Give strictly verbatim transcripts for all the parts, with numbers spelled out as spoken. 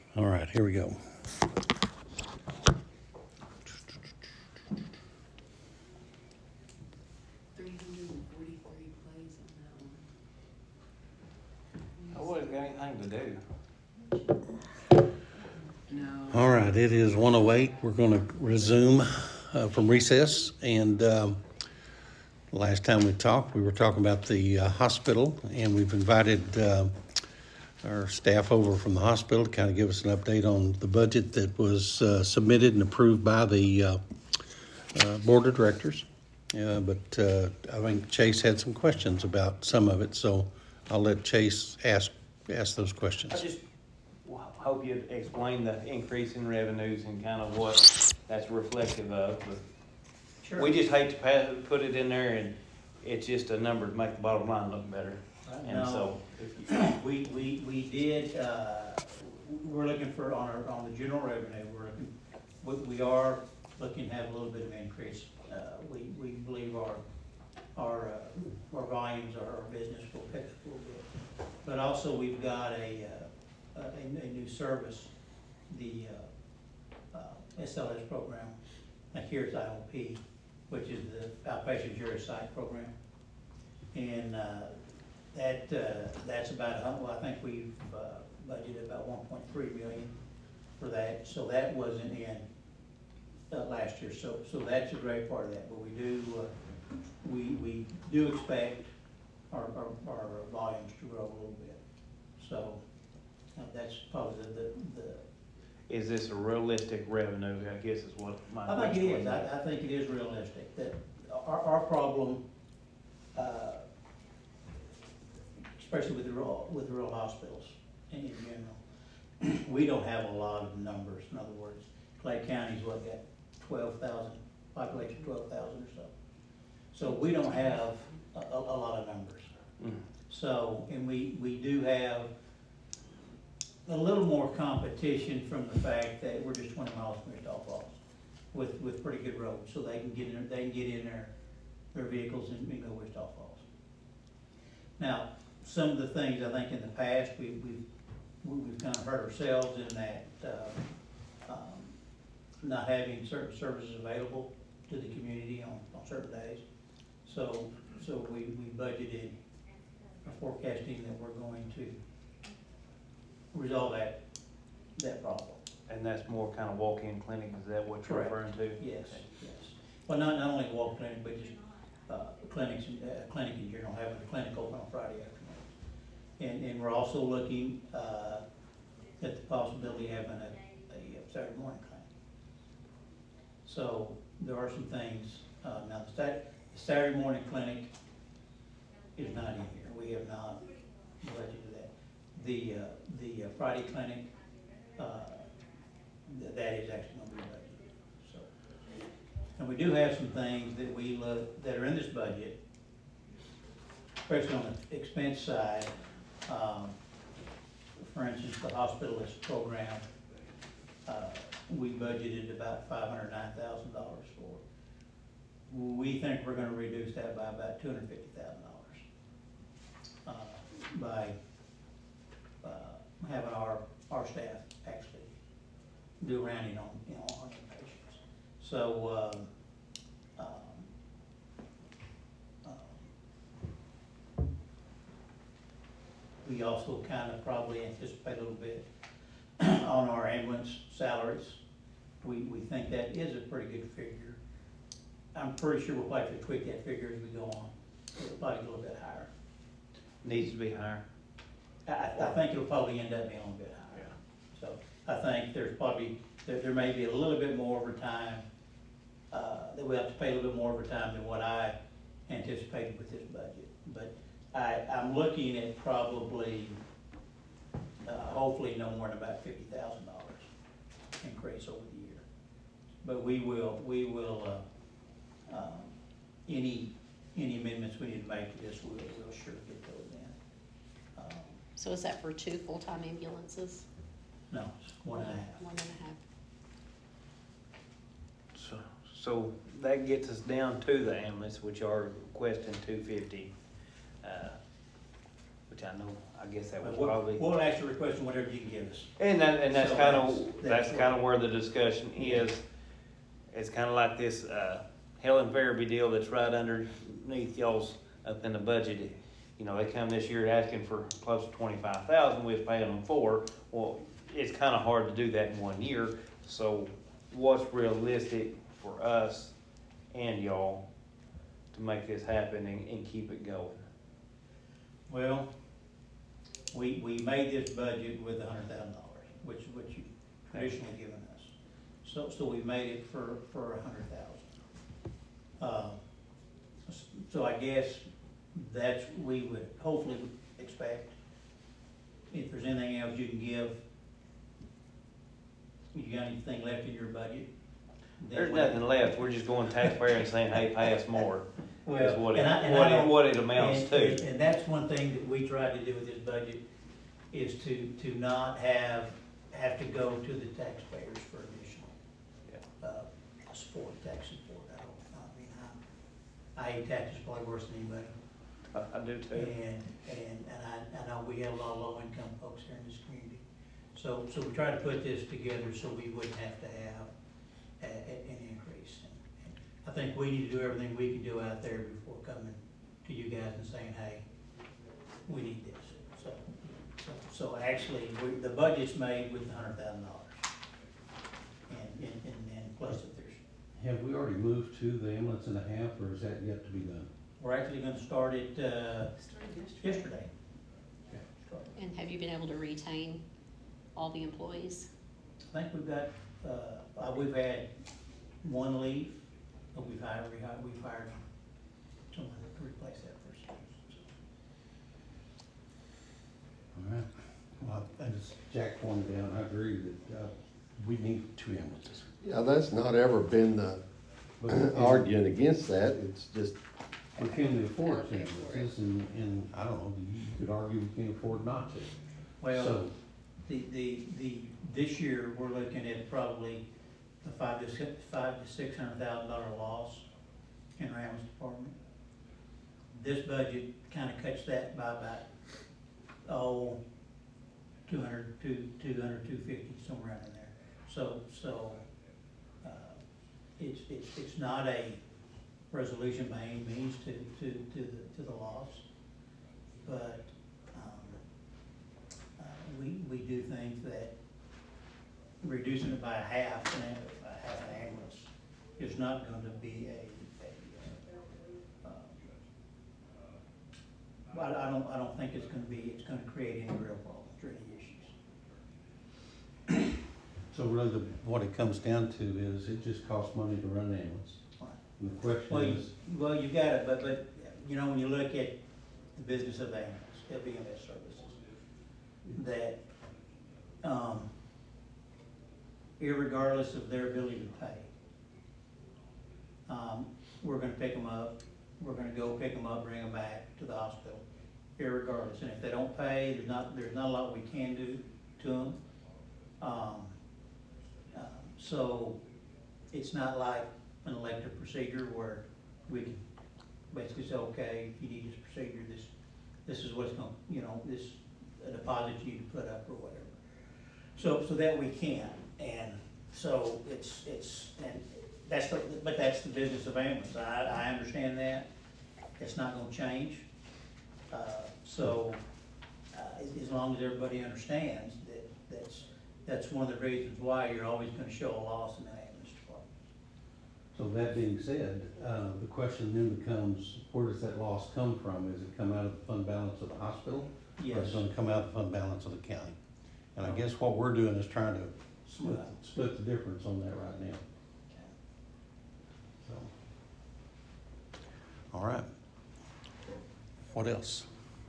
All right, here we go. Three hundred and forty-three plays on that one. I wouldn't got anything to do. No. All right, it is one oh eight. We're going to resume uh, from recess. And um, last time we talked, we were talking about the uh, hospital, and we've invited uh, our staff over from the hospital to kind of give us an update on the budget that was uh, submitted and approved by the uh, uh, board of directors. Uh, but uh, I think Chase had some questions about some of it, so I'll let Chase ask ask those questions. I just well, hope you'd explain the increase in revenues and kind of what that's reflective of. But Sure. we just hate to pass, put it in there and it's just a number to make the bottom line look better. Right And now, so, we, we, we did, uh, we're looking for, on our, on the general revenue, we're looking, we, we are looking to have a little bit of increase. Uh, we, we believe our, our, uh, our volumes, our business will pick up a little bit. But also, we've got a, uh, a, a new service, the, uh, uh, S L S program, like here's I O P, which is the outpatient jury site program. And, uh, that, uh, that's about, a hun- well, I think we've, uh, budgeted about one point three million for that, so that wasn't in, uh, last year, so, so that's a great part of that, but we do, uh, we, we do expect our, our, our volumes to grow a little bit. So, uh, that's probably the, the, the is this a realistic revenue, I guess is what my I think it question is, was. I, I think it is realistic, that our, our problem, uh, especially with the rural, with the rural hospitals in in general, we don't have a lot of numbers. In other words, Clay County's what, got twelve thousand, population twelve thousand or so. So we don't have a, a, a lot of numbers. Mm. So, and we, we do have a little more competition from the fact that we're just twenty miles from Wichita Falls with, with pretty good roads, so they can get in, they can get in their, their vehicles and, and go Wichita Falls. Now, some of the things I think in the past, we, we've, we- we've kind of hurt ourselves in that, uh, um, not having certain services available to the community on, on certain days. So, so we, we budgeted, are forecasting that we're going to resolve that, that problem. And that's more kind of walk-in clinic, is that what you're Correct. referring to? Yes, yes. Well, not, not only walk clinic, but just, uh, clinics, uh, clinic in general, having a clinic open on Friday afternoons. And, and we're also looking, uh, at the possibility of having a, a Saturday morning clinic. So there are some things, uh, now the Sat, the Saturday morning clinic is not in here. We have not budgeted that. The, uh, the uh, Friday clinic, uh, th- that is actually gonna be budgeted, so. And we do have some things that we look, that are in this budget, especially on the expense side. Um, for instance, the hospitalist program, uh, we budgeted about five hundred nine thousand dollars for. We think we're gonna reduce that by about two hundred fifty thousand dollars. Uh, by, uh, having our, our staff actually do rounding on, you know, on the patients. So, um, um, um, we also kind of probably anticipate a little bit on our ambulance salaries. We, we think that is a pretty good figure. I'm pretty sure we'll probably have to tweak that figure as we go on. It'll probably go a little bit higher. Needs to be higher. I, I think it'll probably end up being a little bit higher. So I think there's probably, there, there may be a little bit more overtime, uh, that we have to pay a little bit more overtime than what I anticipated with this budget. But I, I'm looking at probably, uh, hopefully no more than about fifty thousand dollars increase over the year. But we will, we will, uh, um, any, any amendments we need to make to this, we'll, we'll sure get those in. Um, So is that for two full-time ambulances? No, it's one and a half. One and a half. So, so that gets us down to the ambulance, which are requesting two fifty. Uh, which which I know, I guess that was We'll, probably, we'll ask the request on whatever you can give us. and that, and that's So kind that's- of, that's that's kind of what- where the discussion is. It's kind of like this, uh, Helen Farabee deal that's right underneath y'all's up in the budget. You know, they come this year asking for close to twenty-five thousand, we was paying them four. Well, it's kind of hard to do that in one year, so what's realistic for us and y'all to make this happen and, and keep it going? Well, we, we made this budget with a hundred thousand dollars, which, which you traditionally given us. So, so we made it for, for a hundred thousand. Um, so I guess that's, we would hopefully expect, if there's anything else you can give, you got anything left in your budget? then There's we- nothing left, we're just going taxpayer and saying, hey, pay us more, is Well, what it, and I- and I what it, don't- what it amounts And- to. And, and that's one thing that we tried to do with this budget, is to, to not have, have to go to the taxpayers for additional, uh, support, tax support. I don't, I mean, I, I hate taxes probably worse than anybody. I, I do too. And, and, and I, I know we have a lot of low-income folks here in this community. So, so we tried to put this together so we wouldn't have to have a, a, an increase. And and I think we need to do everything we can do out there before coming to you guys and saying, hey, we need this. So, so, so actually, we, the budget's made with a hundred thousand dollars. And, and, and then plus if there's, Have we already moved to the ambulance and a half, or is that yet to be done? we're actually gonna start it, uh, Started yesterday. yesterday. Start. And have you been able to retain all the employees? I think we've got, uh, uh, we've had one leave, but we've hired, we hired, we've hired someone to replace that person. All right. Well, as Jack pointed out, I agree that, uh, we need two ambulances. Yeah, that's not ever been the But we can- argument against that, it's just, We can't afford two ambulances, and, and I don't know, you could argue we can't afford not to. Well, So, the, the, the, this year, we're looking at probably a five to six, five to six hundred thousand dollar loss in our ambulance department. This budget kinda cuts that by about, oh, two hundred, two, two hundred, two fifty, somewhere around in there. So, so, uh, it's, it's, it's not a resolution by any means to, to, to the, to the loss. But, um, uh, we, we do think that reducing it by a half, an am- a half an ambulance is not gonna be a, a, uh, but I don't, I don't think it's gonna be, it's gonna create any real problems or any issues. so really the, what it comes down to is it just costs money to run an ambulance. And the question Well, you, is, well, you got it, but, but, you know, when you look at the business of ambulance, L B M S services, that, um, irregardless of their ability to pay, um, we're gonna pick them up, we're gonna go pick them up, bring them back to the hospital, irregardless. And if they don't pay, there's not, there's not a lot we can do to them. Um, um, so, it's not like an elective procedure where we can basically say, okay, if you need this procedure, this, this is what's gonna, you know, this, a deposit you need to put up or whatever. So, so that we can, and so it's, it's, and that's the, but that's the business of ambulance, I, I understand that, it's not gonna change. Uh, so, uh, as, as long as everybody understands that, that's, that's one of the reasons why you're always gonna show a loss in the ambulance department. so that being said, uh, the question then becomes, where does that loss come from? Is it come out of the fund balance of the hospital? Or is Yes. it gonna come out of the fund balance of the county? And I guess what we're doing is trying to split, split the difference on that right now, so. All right. What else?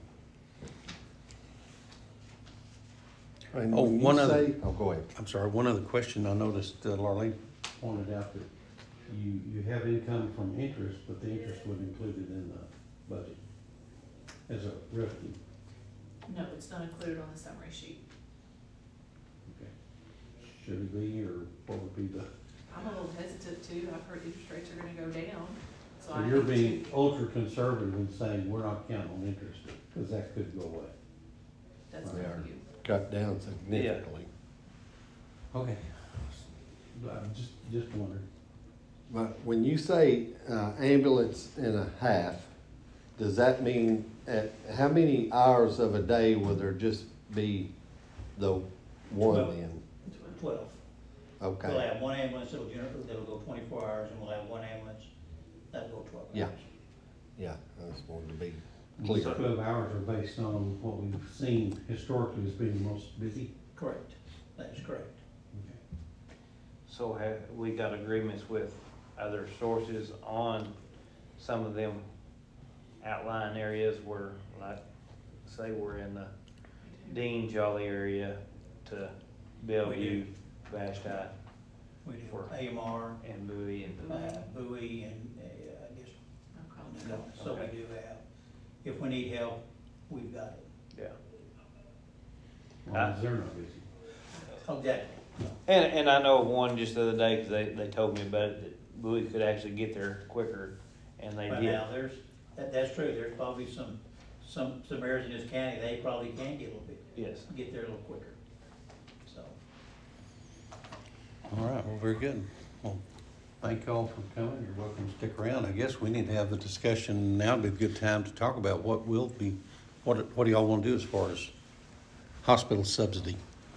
and Oh, when you one other- say, oh, go ahead. I'm sorry, one other question. I noticed uh, Larlene pointed out that you, you have income from interest, but the interest wasn't included in the budget as a revenue. No, it's not included on the summary sheet. Okay. Should it be, or what would be the, I'm a little hesitant too, I've heard interest rates are gonna go down, so so I you're need being to. ultra conservative in saying we're not counting on interest, because that could go away. That's They up are to you. cut down significantly. Okay. I just, just wondered. But when you say, uh, ambulance and a half, does that mean at, how many hours of a day will there just be the one Well- then? Twelve. Okay, We'll have one ambulance that'll gener that'll go twenty-four hours, and we'll have one ambulance that'll go twelve hours. Yeah. yeah, I just wanted to be These clear. twelve hours are based on what we've seen historically as being the most busy. Correct, that is correct. Okay. So have, we got agreements with other sources on some of them outlying areas where, like, say we're in the Dean Jolly area to Bellevue, Vashti, We do For- A M R, and Bowie, and uh, Bowie, and, uh, I guess, No comment. so we do have, if we need help, we've got it. yeah. Well, they're not busy. Exactly. And, and I know of one just the other day, cause they, they told me about it, that Bowie could actually get there quicker, and they But did. now, there's, that, that's true, there's probably some, some, some areas in this county, they probably can get a little bit, Yes. get there a little quicker, so. All right, well, very good. Well, thank y'all for coming. You're welcome to stick around. I guess we need to have the discussion now. It'd be a good time to talk about what will be, what, what do y'all want to do as far as hospital subsidy?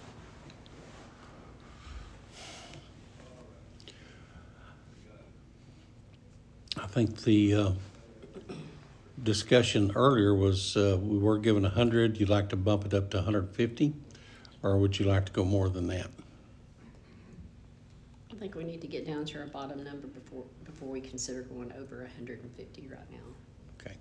I think the, uh, discussion earlier was, uh, we were given a hundred. You'd like to bump it up to hundred and fifty? Or would you like to go more than that? I think we need to get down to our bottom number before, before we consider going over a hundred and fifty right now. Okay.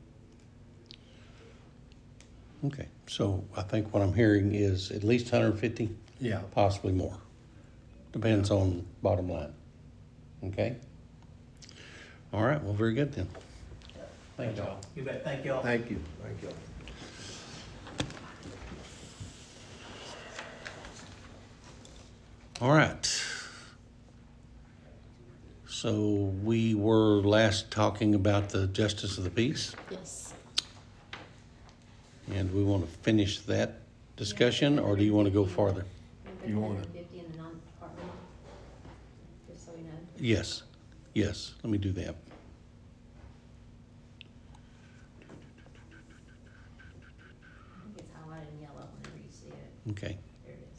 Okay, so I think what I'm hearing is at least one hundred fifty, Yeah. possibly more. Depends on bottom line. Okay? All right, well, very good then. Thank y'all. You bet, thank y'all. Thank you, thank you. All right. So we were last talking about the justice of the peace, Yes. and we want to finish that discussion, or do you want to go farther? You wanna- Fifty in the non-departmental, just so we know. Yes, yes, let me do that. I think it's highlighted in yellow whenever you see it. Okay. There it is.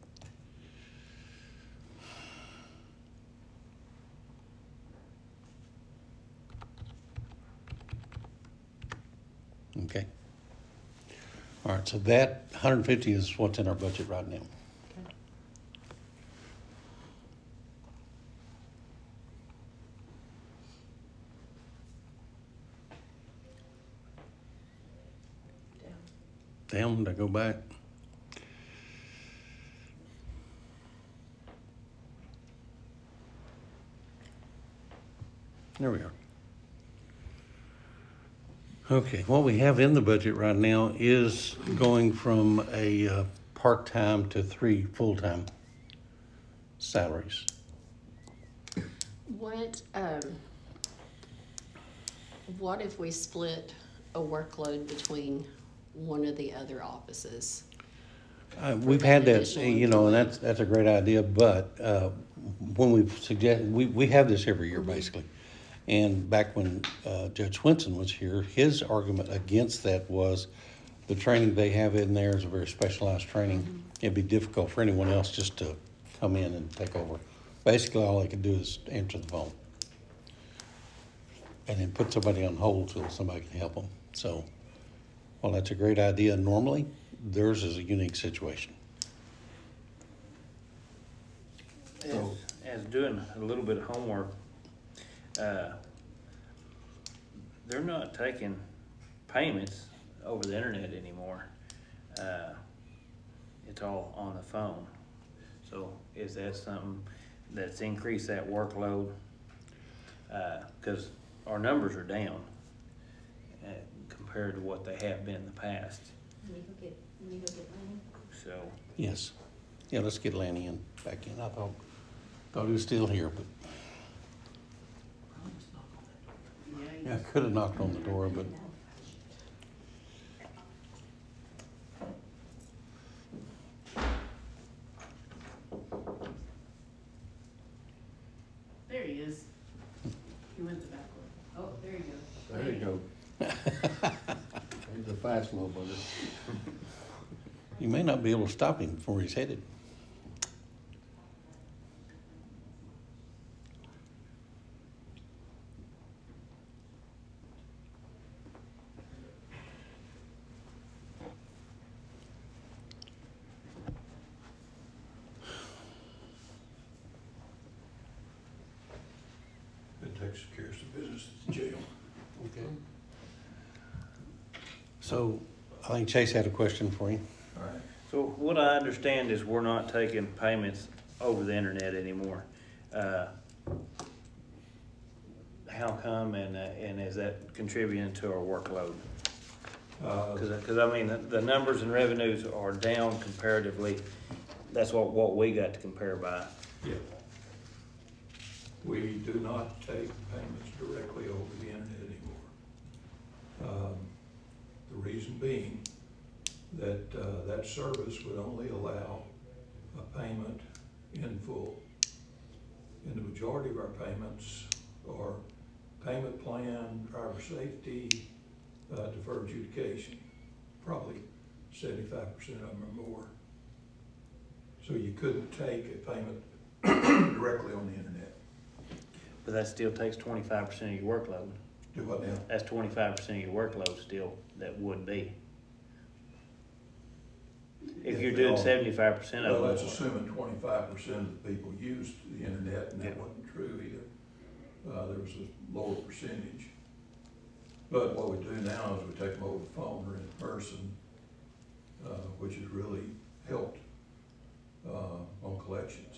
Okay. All right, so that one hundred fifty is what's in our budget right now. Down, did I go back? There we are. Okay, what we have in the budget right now is going from a uh, part-time to three full-time salaries. What, um, what if we split a workload between one of the other offices? Uh, We've had that, Additional you know, and employee. that's, that's a great idea, but uh, when we've suggested, we, we have this every year, basically. And back when uh, Judge Swinson was here, his argument against that was the training they have in there is a very specialized training. It'd be difficult for anyone else just to come in and take over. Basically, all they could do is answer the phone. And then put somebody on hold till somebody can help them. So, while that's a great idea normally, theirs is a unique situation. As, as doing a little bit of homework, uh, they're not taking payments over the internet anymore. Uh, it's all on the phone. So is that something that's increased that workload? Uh, cause our numbers are down uh, compared to what they have been in the past, Let me go get, let me go get Lenny. so. Yes. Yeah, let's get Lanny in, back in. I thought, thought he was still here, but, yeah, I could have knocked on the door, but, is. You went the back way. Oh, there you go. There you go. He's a fast motherfucker. You may not be able to stop him before he's headed. It takes care of some business at the jail. Okay. So, I think Chase had a question for you. All right. So what I understand is we're not taking payments over the internet anymore. Uh, How come, and, uh, and is that contributing to our workload? Uh, Cause, I- cause I mean, the, the numbers and revenues are down comparatively. That's what, what we got to compare by. yeah. We do not take payments directly over the internet anymore. Um, The reason being that, uh, that service would only allow a payment in full. And the majority of our payments are payment plan, driver safety, uh, deferred adjudication. Probably seventy-five percent of them or more. So you couldn't take a payment directly on the internet. But that still takes twenty-five percent of your workload. Do what now? That's twenty-five percent of your workload still, that would be. If you're doing seventy-five percent of Well, it. that's assuming twenty-five percent of the people used the internet, and that Yeah. wasn't true either. Uh, there was a lower percentage. But what we do now is we take them over the phone or in person, uh, which has really helped, uh, on collections.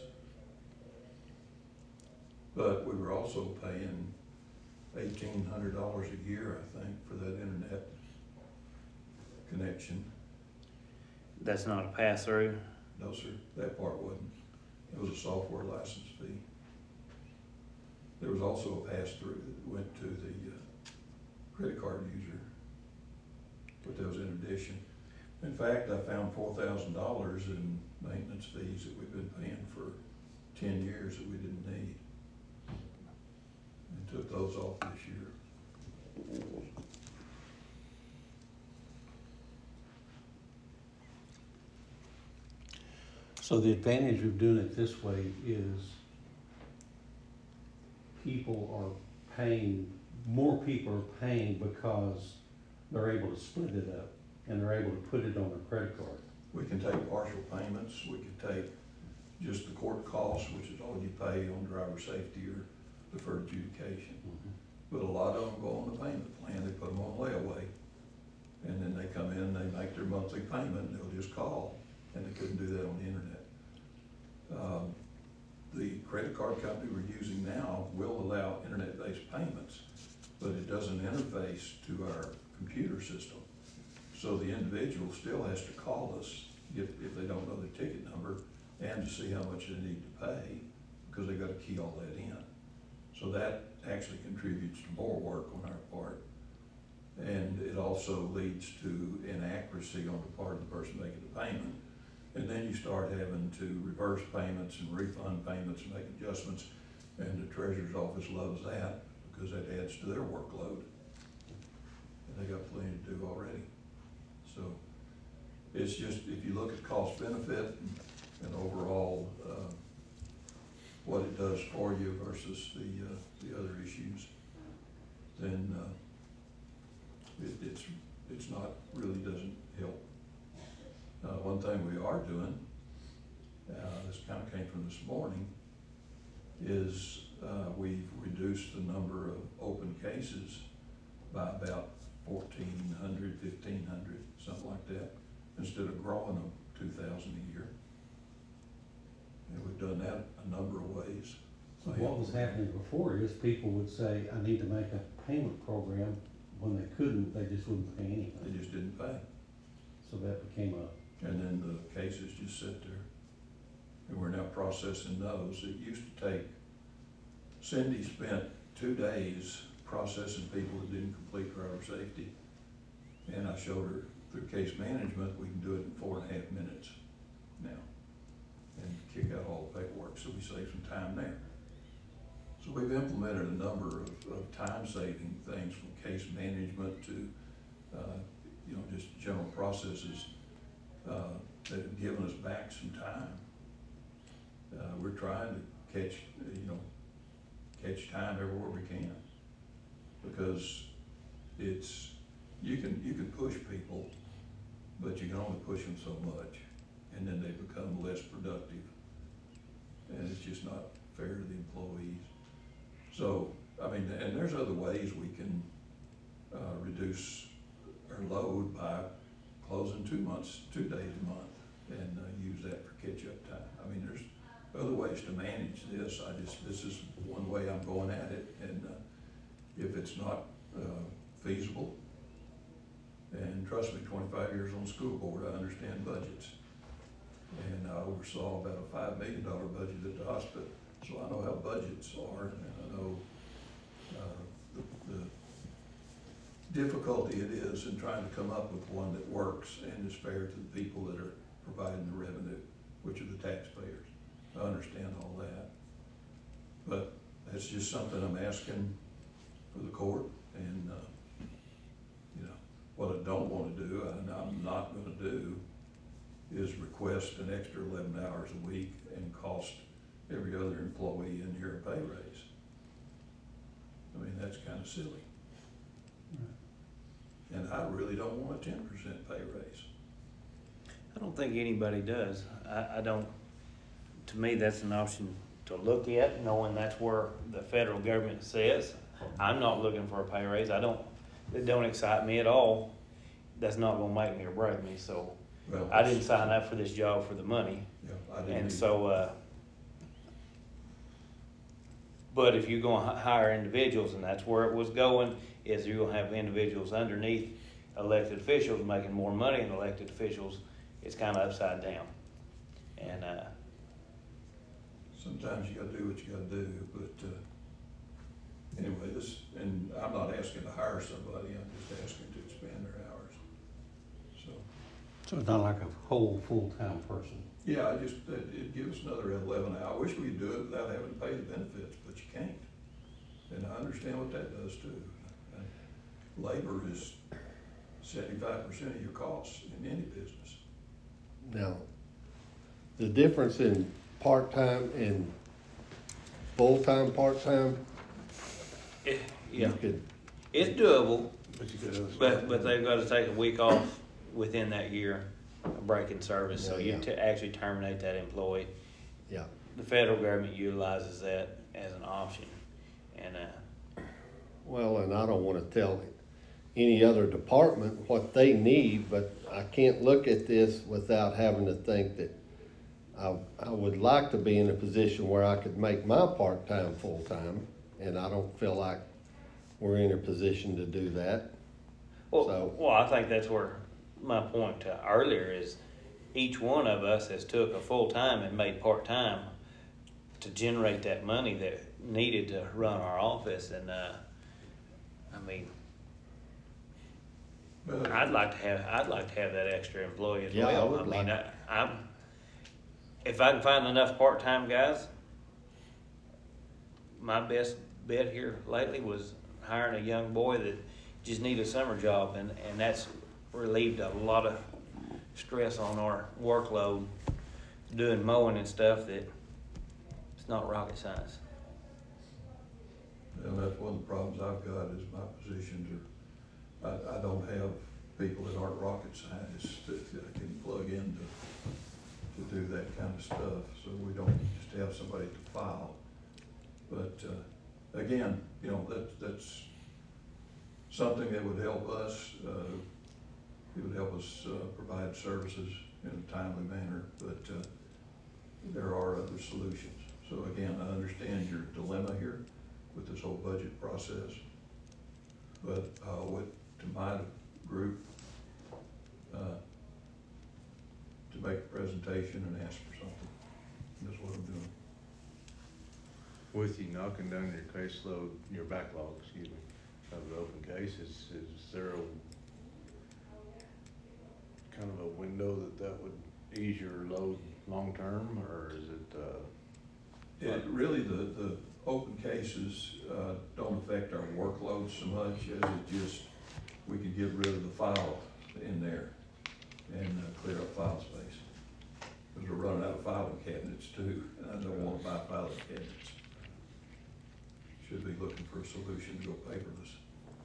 But we were also paying eighteen hundred dollars a year, I think, for that internet connection. That's not a pass-through. No, sir, that part wasn't. It was a software license fee. There was also a pass-through that went to the uh, credit card user, but that was in addition. In fact, I found four thousand dollars in maintenance fees that we've been paying for ten years that we didn't need. And took those off this year. So the advantage of doing it this way is people are paying, more people are paying because they're able to split it up and they're able to put it on their credit card. We can take partial payments, we could take just the court costs, which is all you pay on driver safety or deferred adjudication. But a lot of them go on the payment plan, they put them on layaway. And then they come in, they make their monthly payment, and they'll just call, and they couldn't do that on the internet. Um, The credit card company we're using now will allow internet-based payments, but it doesn't interface to our computer system. So the individual still has to call us if, if they don't know the ticket number and to see how much they need to pay, because they gotta key all that in. So that actually contributes to more work on our part. And it also leads to inaccuracy on the part of the person making the payment. And then you start having to reverse payments and refund payments and make adjustments. And the treasurer's office loves that because that adds to their workload. And they got plenty to do already. So it's just, if you look at cost benefit and, and overall, uh, what it does for you versus the, uh, the other issues, then, uh, it, it's, it's not, really doesn't help. Uh, one thing we are doing, uh, this kind of came from this morning, is, uh, we've reduced the number of open cases by about fourteen hundred, fifteen hundred, something like that, instead of growing them two thousand a year. And we've done that a number of ways. So what was happening before is people would say, I need to make a payment program. When they couldn't, they just wouldn't pay anything. They just didn't pay. So that became a, And then the cases just sit there. And we're now processing those. It used to take, Cindy spent two days processing people that didn't complete driver safety. And I showed her through case management, we can do it in four and a half minutes now. And kick out all the paperwork, so we save some time there. So we've implemented a number of, of time-saving things from case management to, uh, you know, just general processes, uh, that have given us back some time. Uh, we're trying to catch, you know, catch time everywhere we can. Because it's, you can, you can push people, but you can only push them so much, and then they become less productive. And it's just not fair to the employees. So, I mean, and there's other ways we can, uh, reduce our load by closing two months, two days a month, and, uh, use that for catch-up time. I mean, there's other ways to manage this. I just, this is one way I'm going at it, and, uh, if it's not, uh, feasible, and trust me, twenty-five years on the school board, I understand budgets. And I oversaw about a five million dollar budget at the hospital, so I know how budgets are, and I know, uh, the, the difficulty it is in trying to come up with one that works and is fair to the people that are providing the revenue, which are the taxpayers. I understand all that. But that's just something I'm asking for the court, and, uh, you know, what I don't wanna do, and I'm not gonna do, is request an extra eleven hours a week and cost every other employee in here a pay raise. I mean, that's kinda silly. And I really don't want a ten percent pay raise. I don't think anybody does. I, I don't, to me, that's an option to look at, knowing that's where the federal government says. I'm not looking for a pay raise. I don't, it don't excite me at all. That's not gonna make me or break me, so Well, I didn't sign up for this job for the money. Yeah, I didn't And either. so, uh, but if you're gonna hi- hire individuals, and that's where it was going, is you're gonna have individuals underneath elected officials making more money than elected officials, it's kinda upside down. And, uh, Sometimes you gotta do what you gotta do, but, uh, anyway, this, and I'm not asking to hire somebody, I'm just asking to expand their hours. So, So it's not like a whole, full-time person. yeah, I just, it, it gives us another eleven hours. I wish we could do it without having to pay the benefits, but you can't. And I understand what that does too. And labor is seventy-five percent of your costs in any business. Now, the difference in part-time and full-time, part-time, it, yeah, you could, it's doable, But you could. but, but they've gotta take a week off within that year, a break in service, so Yeah, you yeah. to actually terminate that employee. yeah. The federal government utilizes that as an option, and, uh, Well, and I don't wanna tell any other department what they need, but I can't look at this without having to think that I, I would like to be in a position where I could make my part-time full-time, and I don't feel like we're in a position to do that. well, So- well, I think that's where my point to earlier is, each one of us has took a full-time and made part-time to generate that money that needed to run our office, and, uh, I mean, But I'd like to have, I'd like to have that extra employee as Yeah, I well. would I mean, like- I, I'm, if I can find enough part-time guys, my best bet here lately was hiring a young boy that just needed a summer job, and, and that's relieved a lot of stress on our workload, doing mowing and stuff that it's not rocket science. And that's one of the problems I've got is my positions are, I, I don't have people that aren't rocket scientists that, that I can plug in to, to do that kind of stuff. So we don't just have somebody to file. But, uh, again, you know, that, that's something that would help us, uh, it would help us, uh, provide services in a timely manner, but, uh, there are other solutions. So again, I understand your dilemma here with this whole budget process. But uh, what, to my group, uh, to make a presentation and ask for something. That's what I'm doing. With you knocking down your caseload, your backlog, excuse me, of the open cases, is there a kind of a window that that would ease your load long-term, or is it, uh, It really, the, the open cases, uh, don't affect our workload so much as it just, we could get rid of the file in there and uh, clear up file space. Because we're running out of filing cabinets too, and I don't wanna buy filing cabinets. Should be looking for a solution to go paperless.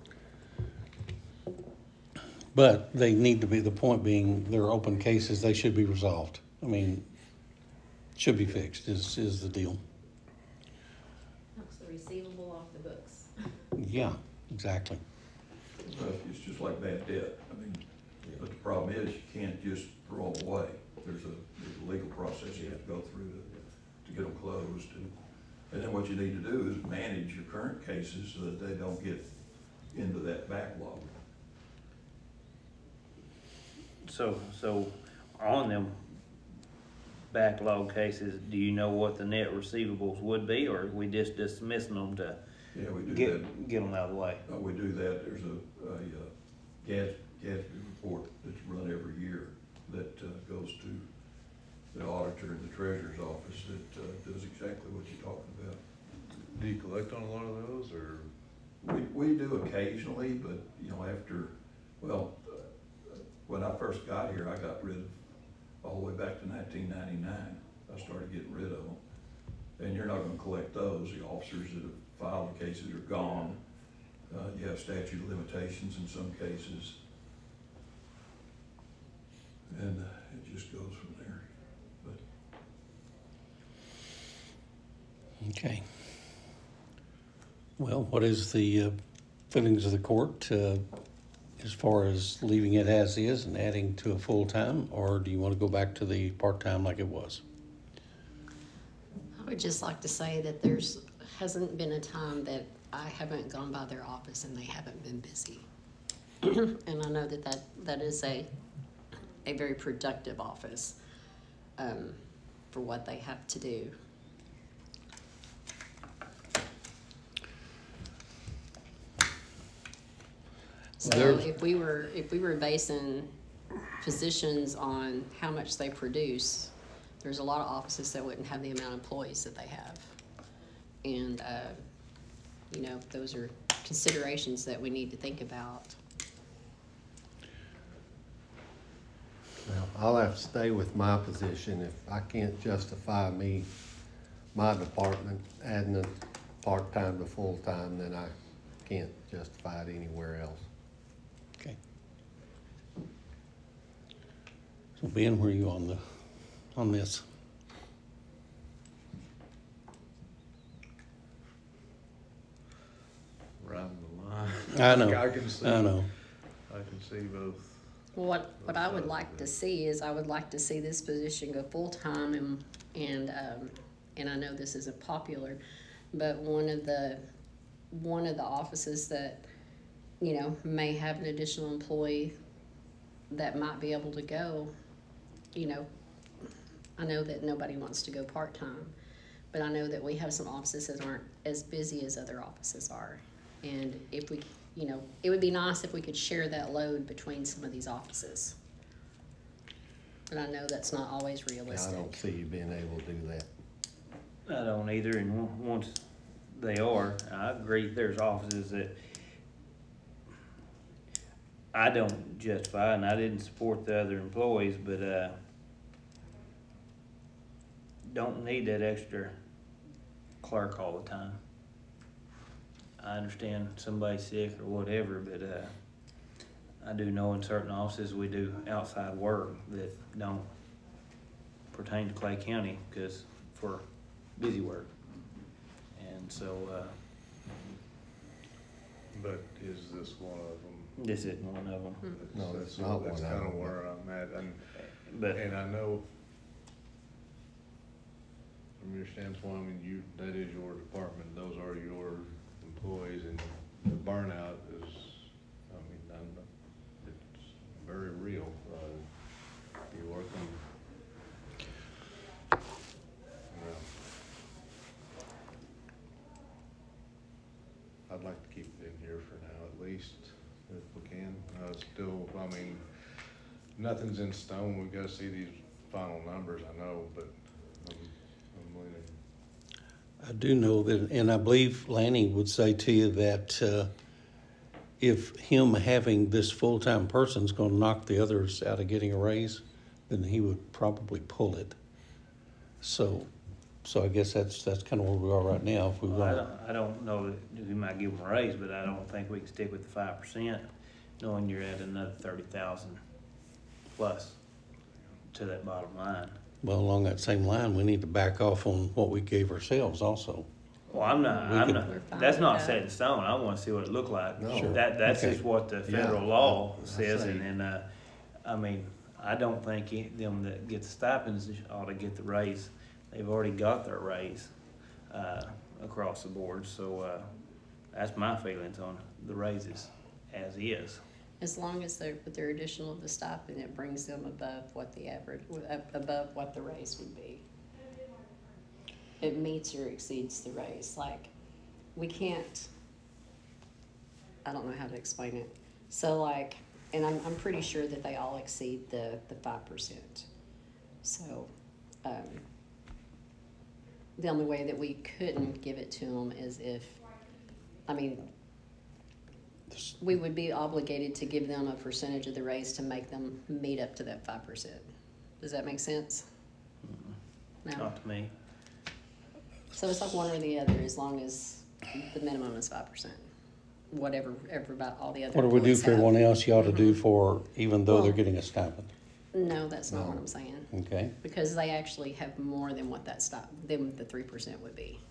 But they need to be, the point being, they're open cases, they should be resolved. I mean, should be fixed is, is the deal. Knocks the receivable off the books. Yeah, exactly. But it's just like bad debt. I mean, but the problem is you can't just throw them away. There's a, there's a legal process you have to go through to, to get them closed. And, and then what you need to do is manage your current cases so that they don't get into that backlog. So, so on them backlog cases, do you know what the net receivables would be, or are we just dismissing them to Yeah, we do that. get, get them out of the way? Uh, we do that. There's a, a, uh Gatsby, Gatsby report that's run every year that, uh, goes to the auditor in the treasurer's office that, uh, does exactly what you're talking about. Do you collect on a lot of those, or? We, we do occasionally, but, you know, after, well, uh, when I first got here, I got rid of, all the way back to nineteen ninety-nine, I started getting rid of them. And you're not gonna collect those. The officers that have filed the cases are gone. Uh, you have statute of limitations in some cases. And uh, it just goes from there. But Okay. Well, what is the uh, feelings of the court uh, as far as leaving it as is and adding to a full-time, or do you want to go back to the part-time like it was? I would just like to say that there's, hasn't been a time that I haven't gone by their office and they haven't been busy. And I know that that, that is a, a very productive office um, for what they have to do. So There's- if we were, if we were basing positions on how much they produce, there's a lot of offices that wouldn't have the amount of employees that they have. And, uh, you know, those are considerations that we need to think about. Well, I'll have to stay with my position. If I can't justify me, my department adding a part-time to full-time, then I can't justify it anywhere else. Okay. So Ben, where are you on the, on this? Riding the line. I know, I can see, I know. I can see both. What, what I would like to see is I would like to see this position go full-time and, and, um, and I know this isn't popular, but one of the, one of the offices that, you know, may have an additional employee that might be able to go, you know, I know that nobody wants to go part-time, but I know that we have some offices that aren't as busy as other offices are. And if we, you know, it would be nice if we could share that load between some of these offices. But I know that's not always I realistic. don't see you being able to do that. I don't either, and on- once they are, I agree, there's offices that I don't justify, and I didn't support the other employees, but, uh, don't need that extra clerk all the time. I understand somebody's sick or whatever, but, uh, I do know in certain offices we do outside work that don't pertain to Clay County, because for busy work. And so, uh, But is this one of them? this isn't one of them. No, that's not That's one of kind of them. where I'm at, and, But, and I know from your standpoint, I mean, you, that is your department, those are your employees, and the burnout is, I mean, I'm, it's very real. Uh, you working, you know, I'd like to keep it in here for now, at least, if we can. Uh, still, I mean, nothing's in stone, we've gotta see these final numbers, I know, but I'm, I'm leaning. I do know that, and I believe Lanny would say to you that uh, if him having this full-time person is going to knock the others out of getting a raise, then he would probably pull it. So, so I guess that's that's kind of where we are right now. If we Well, I want don't, I don't know that we might give them a raise, but I don't think we can stick with the five percent, knowing you're at another thirty thousand plus to that bottom line. well, along that same line, we need to back off on what we gave ourselves also. Well, I'm not, We I'm could- not, We're fine that's with not that. set in stone, I wanna see what it looked like. No. Sure. That, that's Okay. just what the federal Yeah, law I- I says, see. and, and, uh, I mean, I don't think it- them that get the stipends ought to get the raise. They've already got their raise, uh, across the board, so, uh, that's my feelings on the raises as is. As long as they're, with their additional of the stipend, it brings them above what the average, ab- above what the raise would be. It meets or exceeds the raise, like, we can't, I don't know how to explain it. So like, and I'm, I'm pretty sure that they all exceed the, the five percent. So, um, the only way that we couldn't give it to them is if, I mean, we would be obligated to give them a percentage of the raise to make them meet up to that five percent. Does that make sense? No? Not to me. So it's like one or the other, as long as the minimum is five percent. Whatever, ever about all the other What do we do employees for have. everyone else? You ought to do for, even though they're Well- getting a stipend. No, that's not No. what I'm saying. Okay. Because they actually have more than what that stop, than the three percent would be.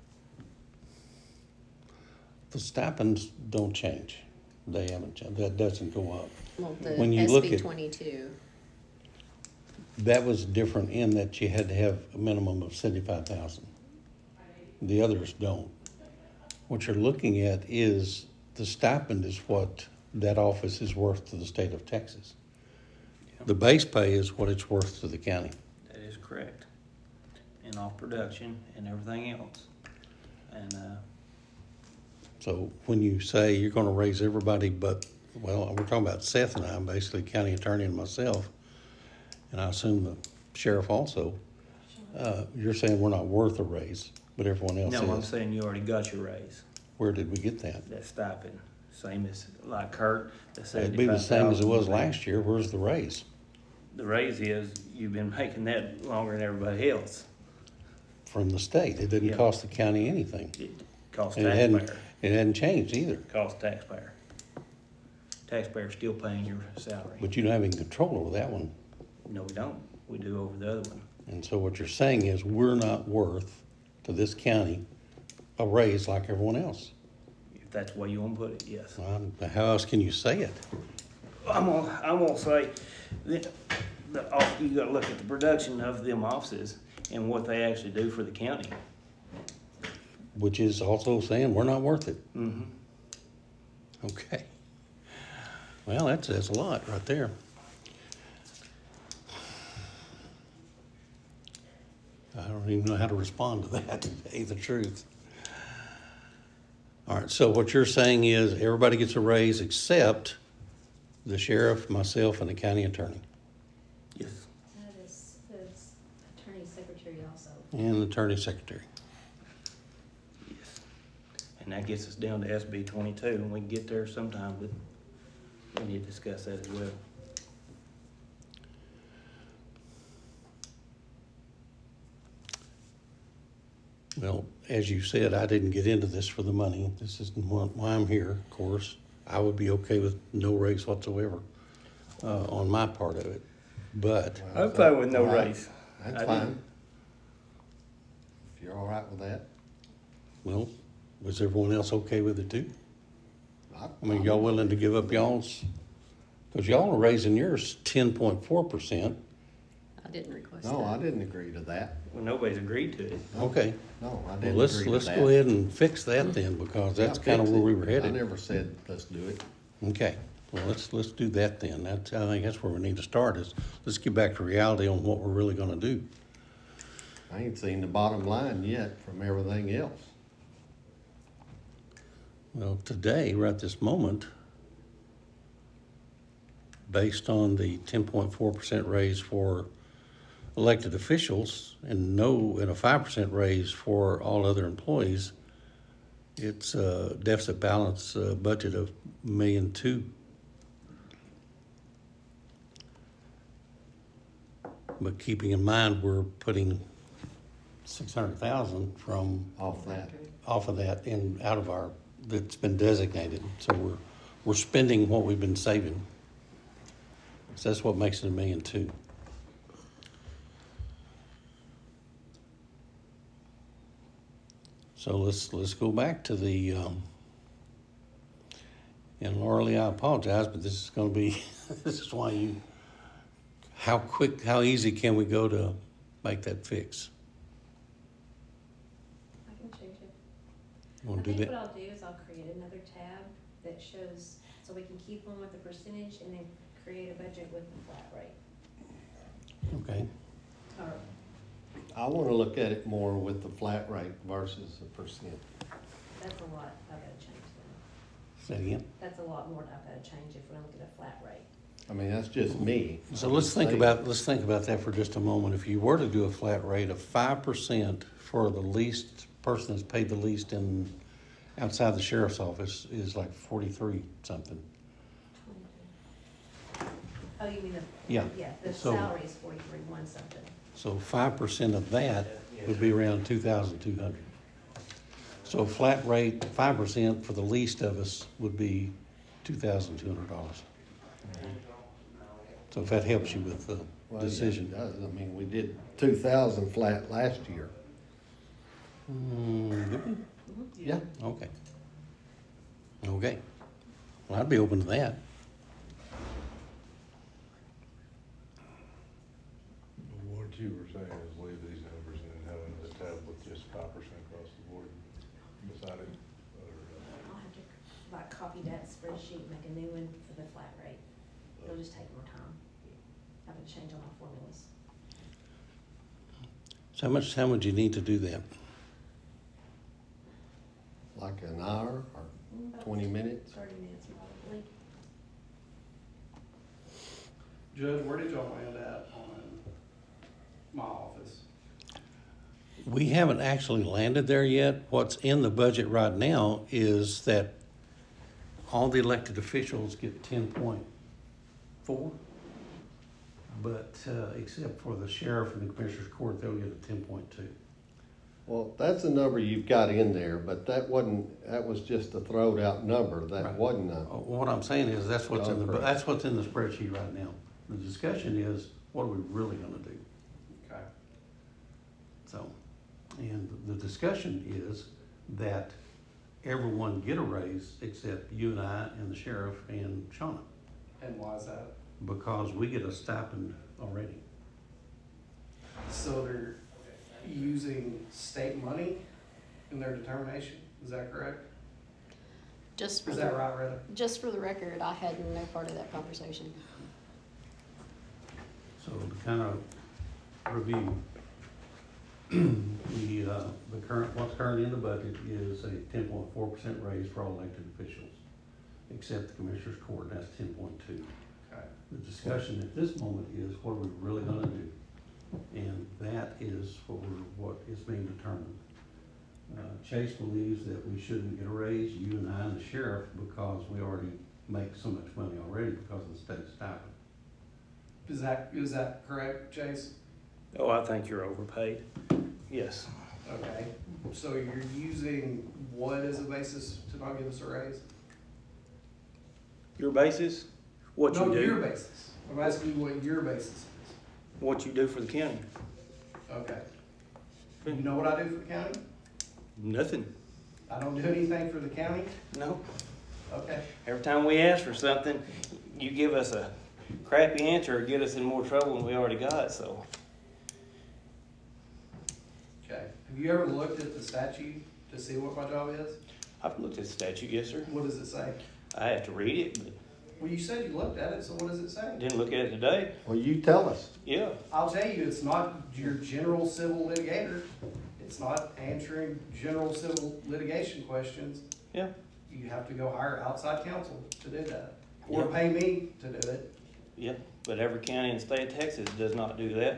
The stipends don't change. They haven't changed. That doesn't go up. Well, When the you look S B at- twenty-two, That was different in that you had to have a minimum of seventy-five thousand. The others don't. What you're looking at is the stipend is what that office is worth to the state of Texas. The base pay is what it's worth to the county. That is correct. And off production and everything else. And, uh, So when you say you're gonna raise everybody but, well, we're talking about Seth and I, basically county attorney and myself, and I assume the sheriff also, uh, you're saying we're not worth a raise, but everyone else no, I'm is. saying you already got your raise, Where did we get that? that stipend, same as like Kurt, the It'd be the same as it was seventy-five thousand. last year. Where's the raise? The raise is, you've been making that longer than everybody else. From the state. It didn't Yeah. cost the county anything. It costs And it hadn't, taxpayer, it hadn't changed either. costs taxpayer. Taxpayer's still paying your salary. But you don't have any control over that one. No, we don't. We do over the other one. And so what you're saying is we're not worth to this county a raise like everyone else. If that's the way you wanna put it, yes. Um, How else can you say it? I'm gonna, I'm gonna say, that the, off- you gotta look at the production of them offices and what they actually do for the county. Which is also saying we're not worth it. Mm-hmm. Okay. Well, that says a lot right there. I don't even know how to respond to that, to tell you the truth. All right, so what you're saying is everybody gets a raise except the sheriff, myself, and the county attorney, Yes. That is, that's attorney secretary also. and the attorney secretary. Yes. And that gets us down to S B twenty-two, and we can get there sometime, but we need to discuss that as well. Well, as you said, I didn't get into this for the money. This is why I'm here, of course. I would be okay with no raise whatsoever uh, on my part of it. But I'm fine with no All right. raise. I That's do. fine. If you're all right with that. Well, was everyone else okay with it too? I I mean, y'all willing to give up y'all's, because y'all are raising yours ten point four percent. I didn't request that. No, I didn't agree to that. Well, nobody's agreed to it. Okay, No, I well, didn't let's, agree to let's that. go ahead and fix that then, because that's Yeah, kind of fix where it. we were I headed. never said let's do it. Okay, well, let's, let's do that then. That's, I think that's where we need to start is, let's get back to reality on what we're really gonna do. I ain't seen the bottom line yet from everything else. Well, today, right this moment, based on the ten point four percent raise for elected officials and no, and a five percent raise for all other employees, it's a deficit balance uh, budget of a million two. But keeping in mind, we're putting six hundred thousand from Off that. off of that and out of our, that's been designated. So we're, we're spending what we've been saving. So that's what makes it a million two. So let's, let's go back to the, um, and Laura Lee, I apologize, but this is gonna be, this is why you, how quick, how easy can we go to make that fix? I can change it. You wanna I do think that? what I'll do is I'll create another tab that shows, so we can keep one with the percentage and then create a budget with the flat rate. Okay. Or, I wanna look at it more with the flat rate versus the percent. that's a lot I've gotta change then. Say it again. That's a lot more I've gotta change if we're gonna look at a flat rate. I mean, that's just me. So let's think about, let's think about that for just a moment. If you were to do a flat rate of five percent for the least, person that's paid the least in, outside the sheriff's office is like forty-three something. Oh, you mean the? Yeah. Yeah, the So- salary is forty-three, one something. So five percent of that would be around two thousand two hundred. So a flat rate, five percent for the least of us would be two thousand two hundred dollars. So if that helps you with the Well, yeah, decision. it does. I mean, we did two thousand flat last year. Hmm, did we? Yeah. Okay. Okay. Well, I'd be open to that. What you were saying is leave these numbers and then having the tab with just five percent across the board beside it. Or, uh, I'll have to like copy that spreadsheet, make a new one for the flat rate. It'll just take more time. I have to change all my formulas. So how much time would you need to do that? Like an hour or About twenty minutes? Thirty minutes probably. Judge, where did y'all land at on my office? We haven't actually landed there yet. What's in the budget right now is that all the elected officials get ten point four. But, uh, except for the sheriff and the commissioner's court, they'll get a ten point two. Well, that's the number you've got in there, but that wasn't, that was just a throwed out number. That Right. wasn't a, Uh, What I'm saying is, that's what's in the, bu- Okay. that's what's in the spreadsheet right now. The discussion is, what are we really gonna do? Okay. So, and the discussion is that everyone get a raise except you and I and the sheriff and Shauna, And why is that? because we get a stipend already. So they're using state money in their determination, is that correct? Just for Is the, that right, Retta? just for the record, I had no part of that conversation. So to kind of review, the, uh, the current, what's currently in the budget is a ten point four percent raise for all elected officials, except the commissioner's court, and that's ten point two. Okay. The discussion at this moment is, what are we really gonna do? And that is what we're, what is being determined. Uh, Chase believes that we shouldn't get a raise, you and I and the sheriff, because we already make so much money already because of the state stipend. Is that, is that correct, Chase? Oh, I think you're overpaid. Yes. Okay, so you're using what as a basis to not give us a raise? Your basis, what you No, your do, basis. I'm asking you what your basis is. what you do for the county. Okay. You know what I do for the county? Nothing. I don't do anything for the county? No. Okay. Every time we ask for something, you give us a crappy answer or get us in more trouble than we already got, so. Okay. Have you ever looked at the statute to see what my job is? I've looked at the statute, yes, sir. What does it say? I have to read it, but Well, you said you looked at it, so what does it say? didn't look at it today. well, you tell us. Yeah. I'll tell you, it's not your general civil litigator. It's not answering general civil litigation questions. Yeah. You have to go hire outside counsel to do that, or Yeah. pay me to do it. Yeah. But every county in the state of Texas does not do that.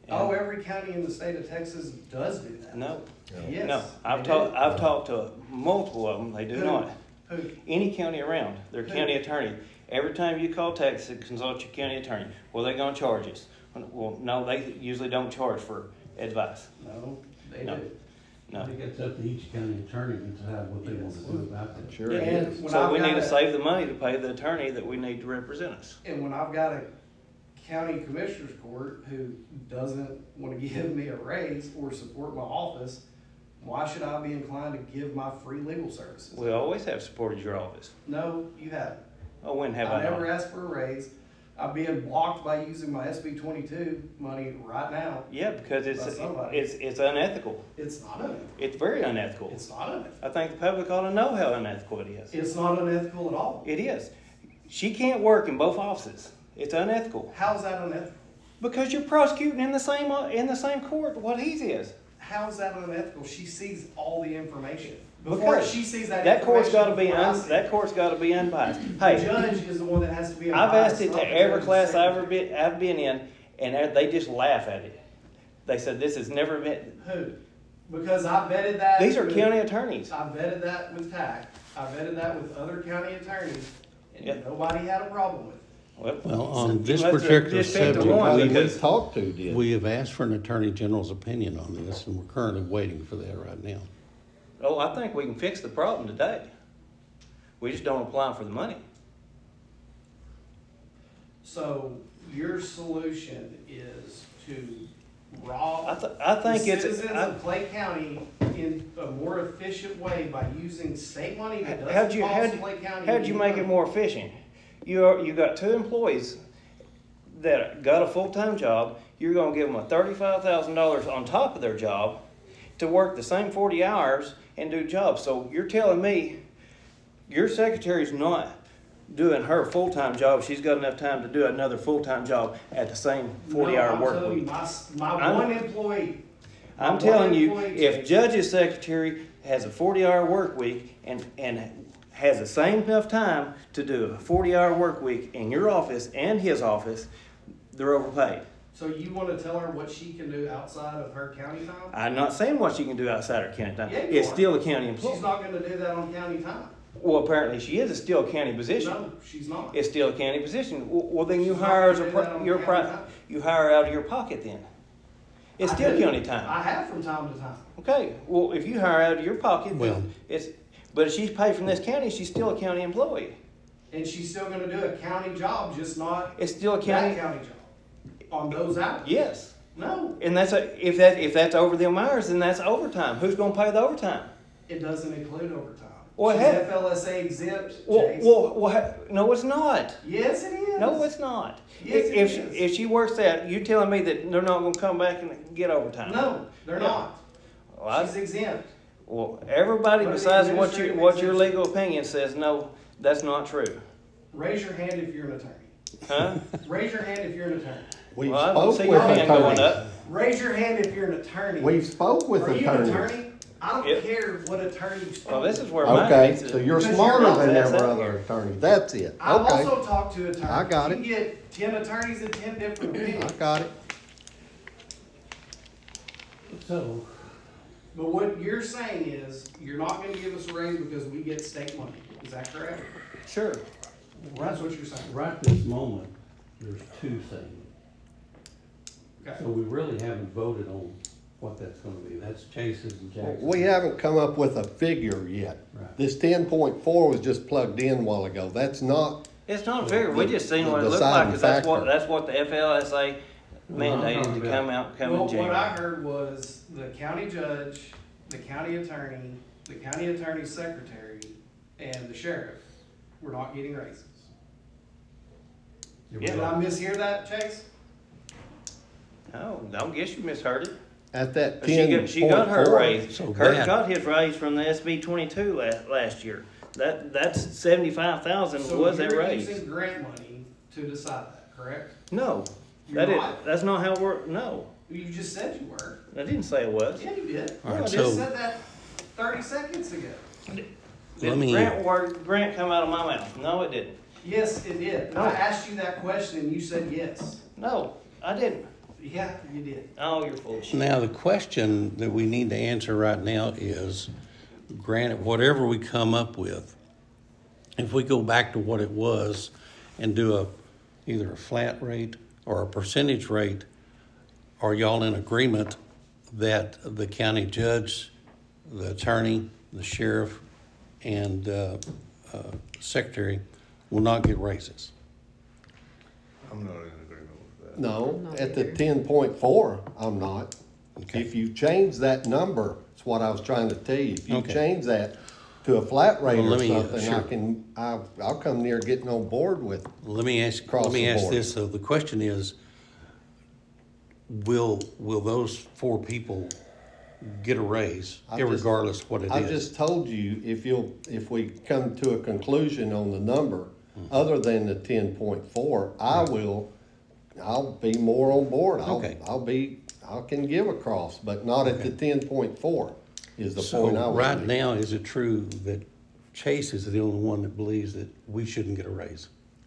Oh, every county in the state of Texas does do that. No, Yes. no, I've they talked, do. I've talked to multiple of them, they do Who? not. Who? Any county around, their Who? county attorney, every time you call Texas, consult your county attorney. Well, they gonna charge us. Well, no, they usually don't charge for advice. No, they No. do. No. I think it's up to each county attorney to decide what they want to do about that. Sure Yeah. it And is. when So I've we need got to a- save the money to pay the attorney that we need to represent us. And when I've got a county commissioner's court who doesn't wanna give me a raise or support my office, why should I be inclined to give my free legal services? We always have supported your office. No, you haven't. Oh, when have I I never not? asked for a raise. I'm being blocked by using my S B twenty-two money right now. Yeah, because it's, By somebody. it's, it's unethical. It's not unethical. It's very unethical. It's not unethical. I think the public ought to know how unethical it is. It's not unethical at all. It is. She can't work in both offices. It's unethical. How's that unethical? Because you're prosecuting in the same, uh, in the same court what he is. How's that unethical? She sees all the information. Before Because she sees that That court's information, gotta be, before I un- see it. that court's gotta be unbiased. The Hey, judge is the one that has to be I've unbiased, asked it not to the every judge class and I've ever secretary. been, I've been in, and they just laugh at it. They said, this has never been, Who? Because I vetted that. these are with- county attorneys. I vetted that with T A C. I vetted that with other county attorneys, Yeah. and nobody had a problem with it. Well, on this You must have particular just picked the subject, one we- We because- talked to did. we have asked for an attorney general's opinion on this, and we're currently waiting for that right now. Oh, I think we can fix the problem today. We just don't apply for the money. So your solution is to rob I, th- I think the it's, citizens I- of Clay County in a more efficient way by using state money that how'd doesn't you, cost how'd, Clay County. how'd you any make money. it more efficient? You are, you got two employees that got a full-time job. You're gonna give them a thirty-five thousand dollars on top of their job to work the same forty hours and do jobs. So you're telling me your secretary's not doing her full-time job. She's got enough time to do another full-time job at the same forty-hour No, work I'm telling week. you, My, s- my I'm- one employee. my I'm one telling you, employee if takes- judge's secretary has a forty-hour work week and, and has the same enough time to do a forty-hour work week in your office and his office, they're overpaid. So you wanna tell her what she can do outside of her county time? I'm not saying what she can do outside her county time. Yeah, you It's are. still a county She's employee. not gonna do that on county time. Well, apparently she is. It's still a county position. No, she's not. It's still a county position. Well, well, then you She's not hire as gonna a, do that pri- on your county pri- time. you hire out of your pocket then. It's I still do. county time. I have from time to time. Okay, well, if you hire out of your pocket, Well- then it's, but if she's paid from this county, she's still a county employee. And she's still gonna do a county job, just not It's still a that county, county job. On those hours. yes. No, And that's a, if that, if that's over them hours, then that's overtime. Who's gonna pay the overtime? it doesn't include overtime. Well, She's heck- F L S A exempt, Well, Chase. well, well, ha- no, it's not. Yes, it is. No, it's not. Yes, If, it if, she- is. if she works that, you telling me that they're not gonna come back and get overtime? No, they're Yeah. not. Well, I- She's exempt. well, everybody But the besides what you, administrative what your exemption- legal opinion says, no, that's not true. Raise your hand if you're an attorney. Huh? Raise your hand if you're an attorney. We've Well, I don't spoke see with your hand going attorneys. up. Raise your hand if you're an attorney. We've spoke with Are you an attorneys. attorney? I don't Yep. care what attorney you spoke Well, this with. is where mine Okay, needs to. so you're Because smarter you're than not- them other attorneys. That's it. I've Okay, also talked to attorneys. I got You it. can get ten attorneys and ten different opinions. I got it. So, But what you're saying is, you're not gonna give us a raise because we get state money. Is that correct? Sure. That's what you're saying. right this moment, there's two saying it. Okay. So we really haven't voted on what that's gonna be. That's Chase's and Jackson's. We haven't come up with a figure yet. Right. This ten point four was just plugged in a while ago. That's not, It's not fair. We just seen The what it looked deciding like, 'cause that's what, factor. that's what the F L S A Well, I'm mandated talking to come out, come Well, in what I January. heard was the county judge, the county attorney, the county attorney's secretary, and the sheriff were not getting raises. You're Yeah. Did I mishear that, Chase? No, don't guess you misheard it. at that She ten got, point she got her four. raise. So Kurt that- got his raise from the S B twenty-two last, last year. That, that's seventy-five thousand So was that you're raise. using grant money to decide that, correct? No, You're that is, not. that's not how we're, no, You just said you were. I didn't say it was. Yeah, you did. All I right, just so- said that thirty seconds ago. Let me- Grant word, grant come out of my mouth. No, it didn't. Yes, it did. No. I asked you that question and you said yes. No, I didn't. Yeah, you did. Oh, you're full of shit. Now, the question that we need to answer right now is, granted, whatever we come up with, if we go back to what it was and do a, either a flat rate or a percentage rate, are y'all in agreement that the county judge, the attorney, the sheriff, and uh, uh, secretary will not get raises? I'm not in agreement with that. No, Not at the either. ten point four, I'm not. Okay. If you change that number, it's what I was trying to tell you. If you Okay. change that to a flat rate Well, or let me, uh, something, I sure. can, I, I'll come near getting on board with. Let me ask, Across let me the ask board. this, so the question is, will, will those four people get a raise, I just- irregardless what it is? I just told you, if you'll, if we come to a conclusion on the number, other than the ten point four, I will, I'll be more on board. I'll, Okay. I'll be, I can give across, but not at the Okay. ten point four is the point I So was right making. now, is it true that Chase is the only one that believes that we shouldn't get a raise?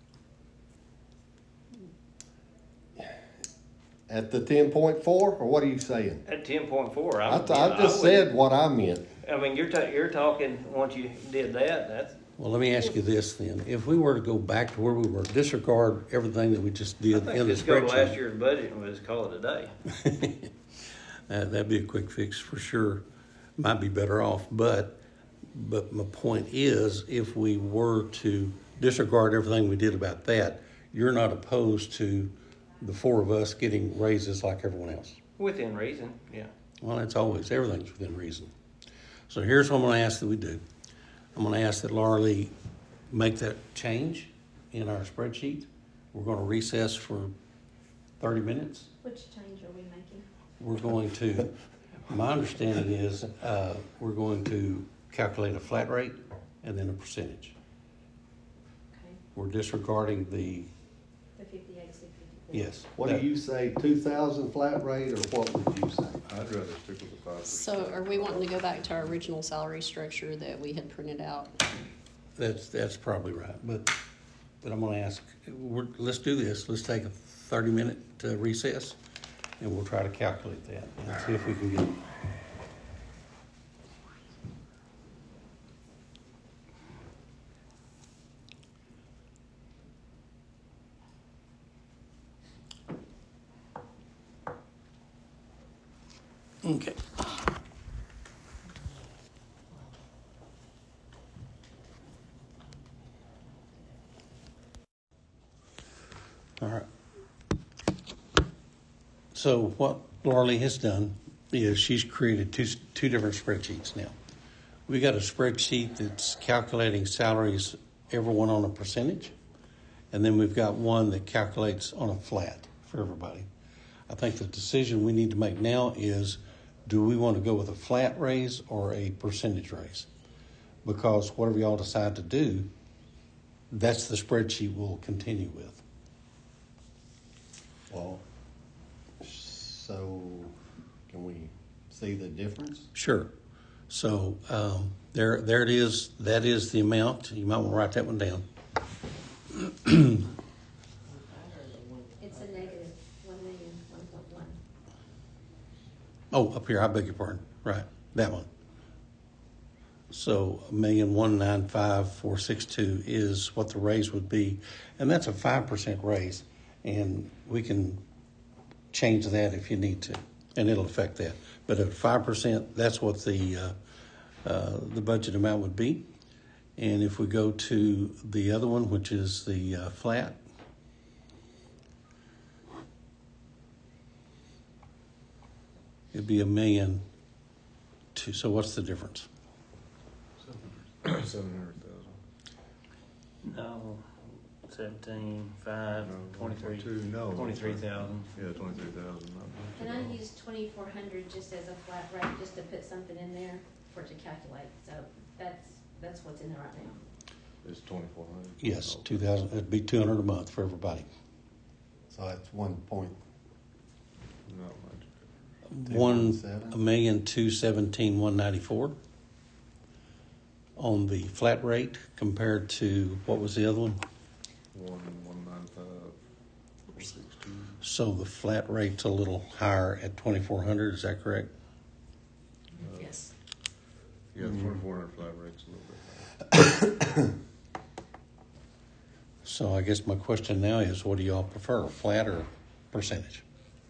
At the ten point four, or what are you saying? At ten point four, I, I'm. th- I just wouldn't- said what I meant. I mean, you're ta- you're talking, once you did that, that's, Well, let me ask you this then, if we were to go back to where we were, disregard everything that we just I did in think the just go to last spreadsheet. year's budget and we'll just call it a day. Uh, that'd be a quick fix for sure. Might be better off, but, but my point is, if we were to disregard everything we did about that, you're not opposed to the four of us getting raises like everyone else? Within reason, yeah. Well, it's always, everything's within reason. So here's what I'm gonna ask that we do. I'm gonna ask that Laura Lee make that change in our spreadsheet. We're gonna recess for thirty minutes. Which change are we making? We're going to, my understanding is, uh, we're going to calculate a flat rate and then a percentage. Okay, We're disregarding the, the fifty-eight, six fifty-four. yes. What do you say, two thousand flat rate, or what would you say? I'd rather stick with the five percent. So are we wanting to go back to our original salary structure that we had printed out? That's, that's probably right, but, but I'm gonna ask, we're, let's do this, let's take a thirty minute uh, recess, and we'll try to calculate that, and see if we can get it. Okay. All right. So what Laura Lee has done is she's created two, two different spreadsheets now. We got a spreadsheet that's calculating salaries, everyone on a percentage, and then we've got one that calculates on a flat for everybody. I think the decision we need to make now is, do we want to go with a flat raise or a percentage raise? Because whatever y'all decide to do, that's the spreadsheet we'll continue with. Well, so can we see the difference? Sure. So um, there, there it is. That is the amount. You might want to write that one down. It's a negative one million, one point one. Oh, up here. I beg your pardon. Right, that one. So a million one nine five four six two is what the raise would be, and that's a five percent raise, and we can change that if you need to, and it'll affect that. But at five percent, that's what the uh, uh, the budget amount would be. And if we go to the other one, which is the uh, flat, it'd be a million two. So what's the difference? Seven hundred thousand. No, seventeen, five, twenty-three, Two, no. twenty-three thousand. Yeah, twenty-three thousand. And I used twenty-four hundred just as a flat rate, just to put something in there for it to calculate, so that's, that's what's in there right now. It's twenty-four hundred? Yes, two thousand. It'd be two hundred a month for everybody. So that's one point, Not much. One seven? a million two seventeen one ninety four on the flat rate compared to what was the other one? One, one nine five, four six two. So the flat rate's a little higher at twenty-four hundred, is that correct? Yes. Yeah, twenty-four hundred flat rate's a little bit higher. So I guess my question now is, what do y'all prefer, flat or percentage?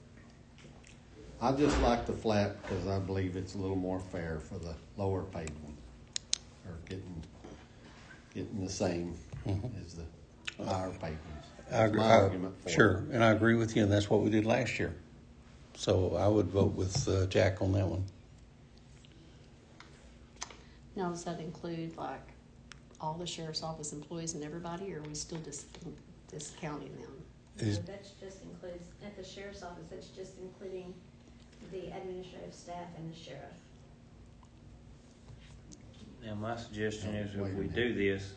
I just like the flat because I believe it's a little more fair for the lower paid one. Or getting, getting the same Mhm. as the higher paid ones. I That's agree. my argument for it. Sure, and I agree with you, and that's what we did last year. So I would vote with uh, Jack on that one. Now, does that include like all the sheriff's office employees and everybody, or are we still dis- discounting them? Is- So that's just includes, at the sheriff's office, that's just including the administrative staff and the sheriff. Now, my suggestion is Wait if a we minute. do this,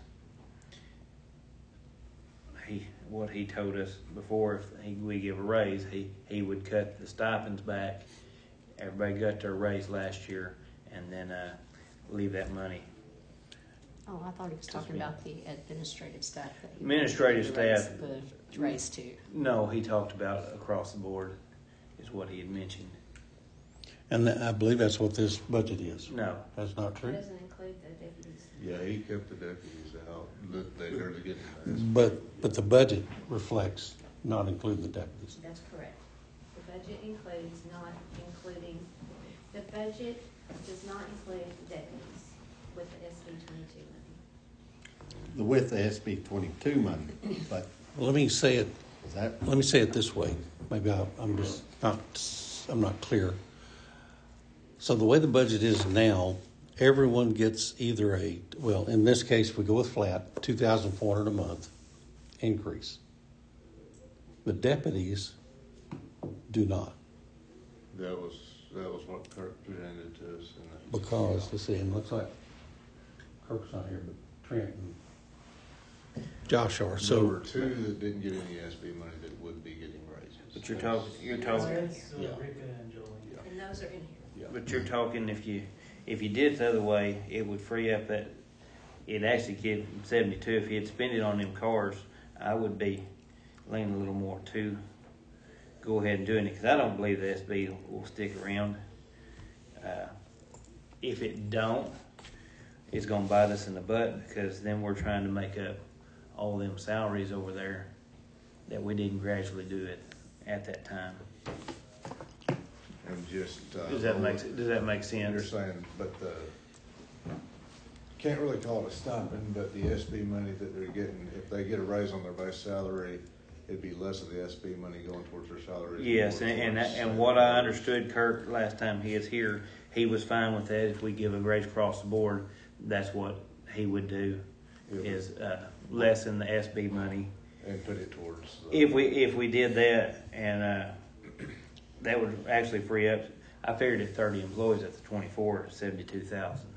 he, what he told us before, if he, we give a raise, he, he would cut the stipends back. Everybody got their raise last year, and then, uh, leave that money. Oh, I thought he was talking about the administrative staff. that he- Administrative the raise- staff. The raise to. No, he talked about across the board, is what he had mentioned. And I believe that's what this budget is. No, That's not It true? doesn't include the deputies. Yeah, he kept the deputies out, that they are getting this. But, but the budget reflects not including the deputies. That's correct. The budget includes not including, the budget does not include the deputies with the S B twenty-two money. The with the S B twenty-two money, but Let me say it, is that, let me say it this way. Maybe I- I'm just not, I'm not clear. So the way the budget is now, everyone gets either a, well, in this case, we go with flat, two thousand four hundred a month increase. The deputies do not, That was, that was what Kirk presented to us in that. because, let's see, and it looks like Kirk's not here, but Trent and Josh are, So there so. were two that didn't get any S B money that would be getting raises. but you're talking, you're talking, Yeah. And those are in here. Yeah. but you're talking if you, if you did it the other way, it would free up that, it actually give seventy-two, if you had spent it on them cars, I would be leaning a little more to go ahead and doing it, because I don't believe the S B will stick around. Uh, If it don't, it's gonna bite us in the butt, because then we're trying to make up all them salaries over there that we didn't gradually do it at that time. And just. uh, Does that make, does that make You're sense? saying, but the, can't really call it a stipend, but the S B money that they're getting, if they get a raise on their base salary, it'd be less of the S B money going towards their salary. Yes, and, and, that- and what I understood, Kirk, last time he was here, he was fine with that. If we give a raise across the board, that's what he would do, is, uh, lessen the S B money. And put it towards. the- If we, if we did that, and, uh, that would actually free up, I figured at thirty employees at the twenty-four, seventy-two thousand.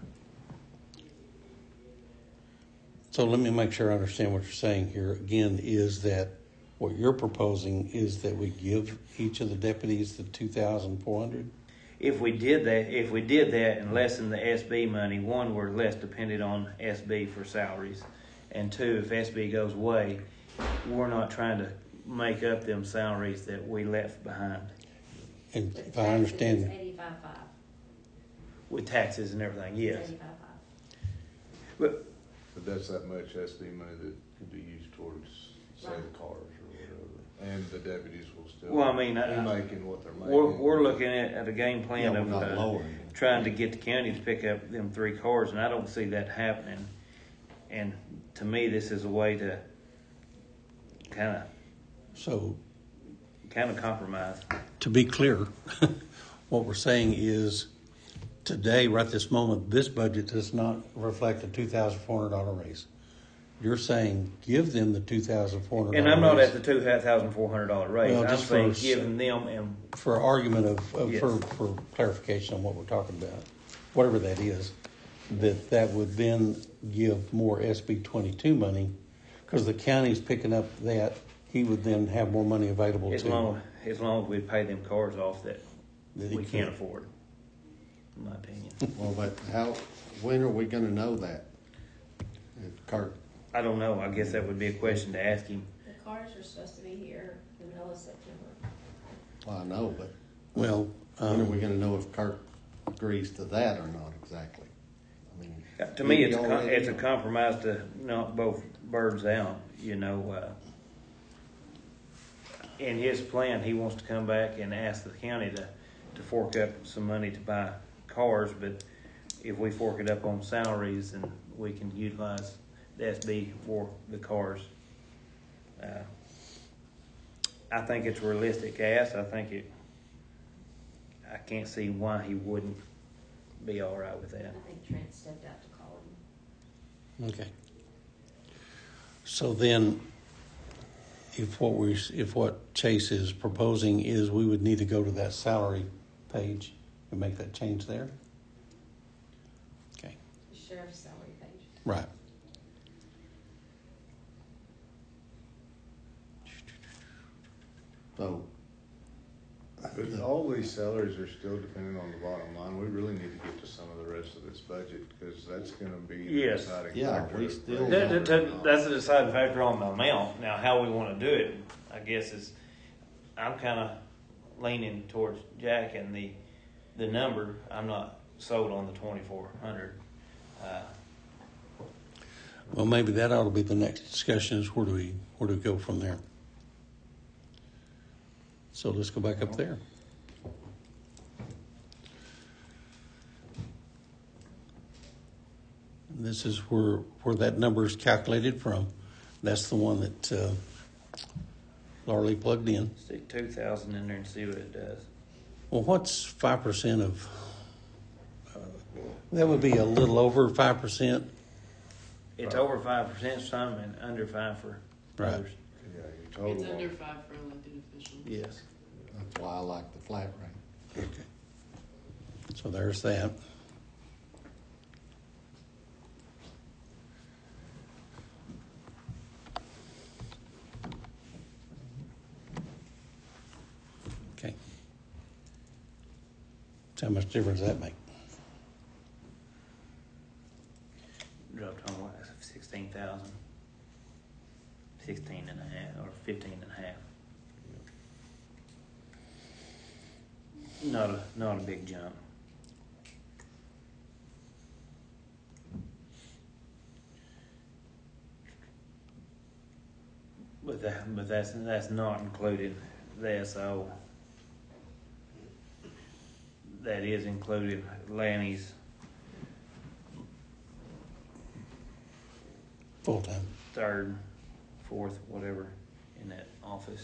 So let me make sure I understand what you're saying here. Again, is that what you're proposing is that we give each of the deputies the two thousand four hundred? If we did that, if we did that and lessen the S B money, one, we're less dependent on S B for salaries. And two, if S B goes away, we're not trying to make up them salaries that we left behind And With if I taxes, understand, It's eighty-five five. with taxes and everything, yes. Eighty-five five. But, But that's that much S B money that could be used towards, say, the cars or whatever. And the deputies will still. well, I mean, I- be making what they're making. we're, we're looking at, at a game yeah, plan we're of, not uh, lowering it. trying to get the county to pick up them three cars, and I don't see that happening. And to me, this is a way to kind of, so kind of compromise. to be clear, what we're saying is today, right this moment, this budget does not reflect a two thousand four hundred dollar raise. You're saying give them the two thousand four hundred And dollar I'm not raise at the two thousand four hundred dollar raise. Well, I'm just saying for- giving them and for argument of, of Yes. for, for clarification on what we're talking about, whatever that is, that that would then give more S B twenty-two money, because the county's picking up that, he would then have more money available as to. long as long as we pay them cars off that That he we can't could. afford, in my opinion. Well, but how, when are we gonna know that? Uh, Kirk, I don't know. I guess that would be a question to ask him. The cars are supposed to be here in the middle of September. Well, I know, but Well, when are we um, gonna know if Kirk agrees to that or not exactly? I mean, To me, he it's a, com- already- it's a compromise to knock both birds out, you know, uh, in his plan, he wants to come back and ask the county to, to fork up some money to buy cars, but if we fork it up on salaries, then we can utilize the S B for the cars. Uh, I think it's a realistic ask. I think it, I can't see why he wouldn't be all right with that. I think Trent stepped out to call him. okay. So then, if what we, if what Chase is proposing is we would need to go to that salary page and make that change there? Okay, The sheriff's salary page. right. So, But all these salaries are still dependent on the bottom line. We really need to get to some of the rest of this budget, because that's gonna be the Yes. deciding Yeah, factor. we of still- raising That, it that, or that- not. that's the deciding factor on the amount. Now, how we want to do it, I guess, is I'm kind of leaning towards Jack and the the number. I'm not sold on the twenty-four hundred. Uh, Well, maybe that ought to be the next discussion, is where do we, where do we go from there? So let's go back up there. This is where, where that number is calculated from. That's the one that uh, Laura plugged in. stick two thousand in there and see what it does. Well, what's five percent of, uh, that would be a little over five percent? It's over five percent some and under five for Right. others. Yeah, your total. It's under on- five for elected officials. Yes. that's why I like the flat rate. Okay. So there's that. Okay. So how much difference does that make? Dropped on what, sixteen thousand? Sixteen and a half, or fifteen and a half. Not a, not a big jump. But that, but that's, that's not including the S O. That is including Lanny's Full-time. third, fourth, whatever, in that office.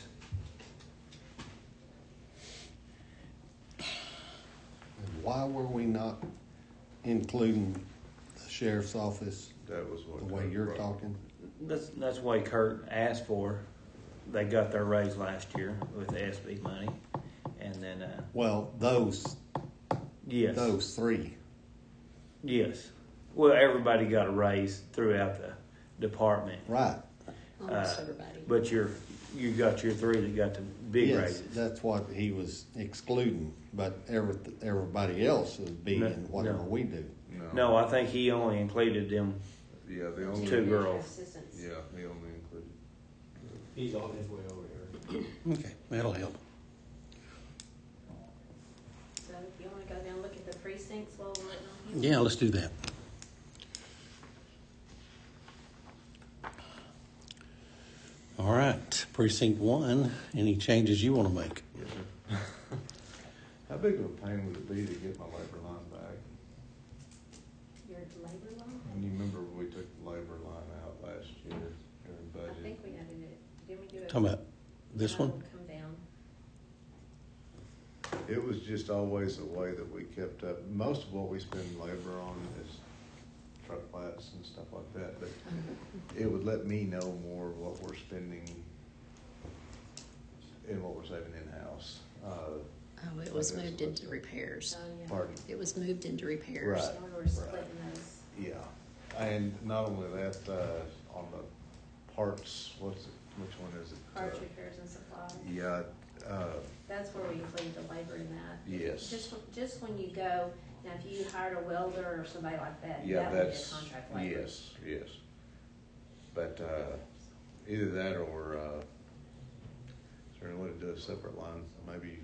And why were we not including the sheriff's office That was what. the way you're brought- talking? That's, that's why Kurt asked for, they got their raise last year with the S B money, and then, uh, Well, those, yes, those three. yes. Well, everybody got a raise throughout the department, Right. Almost Uh, everybody. but you're, you got your three that got the big Yes, raises. that's what he was excluding, but every, everybody else is being No, whatever no. we do. No, I think he only included them Yeah, the only. two girls. Assistants. Yeah, he only included. He's on his way over here. Okay, that'll help. So if you wanna go down and look at the precincts while we're waiting on him? Yeah, let's do that. All right, precinct one, any changes you want to make? Yes, sir. How big of a pain would it be to get my labor line back? Your labor line? And you remember when we took the labor line out last year during I budget? think we added it, didn't we do it? Talking about this one? Come down. It was just always the way that we kept up. Most of what we spend labor on is truck flats and stuff like that, but it would let me know more what we're spending and what we're saving in-house. Uh, Oh, it was Like this moved one. into repairs. Oh, yeah. Pardon? It was moved into repairs. Right. So we're splitting those. Yeah, and not only that, uh, on the parts, what's it, which one is it? Parts, Uh, repairs, and supplies. Yeah, uh, That's where we include the labor in that. yes. Just, just when you go, now if you hired a welder or somebody like that, Yeah, that would be a that's, contract labor. yes, yes. But, uh, either that or, uh, they're gonna do a separate line, maybe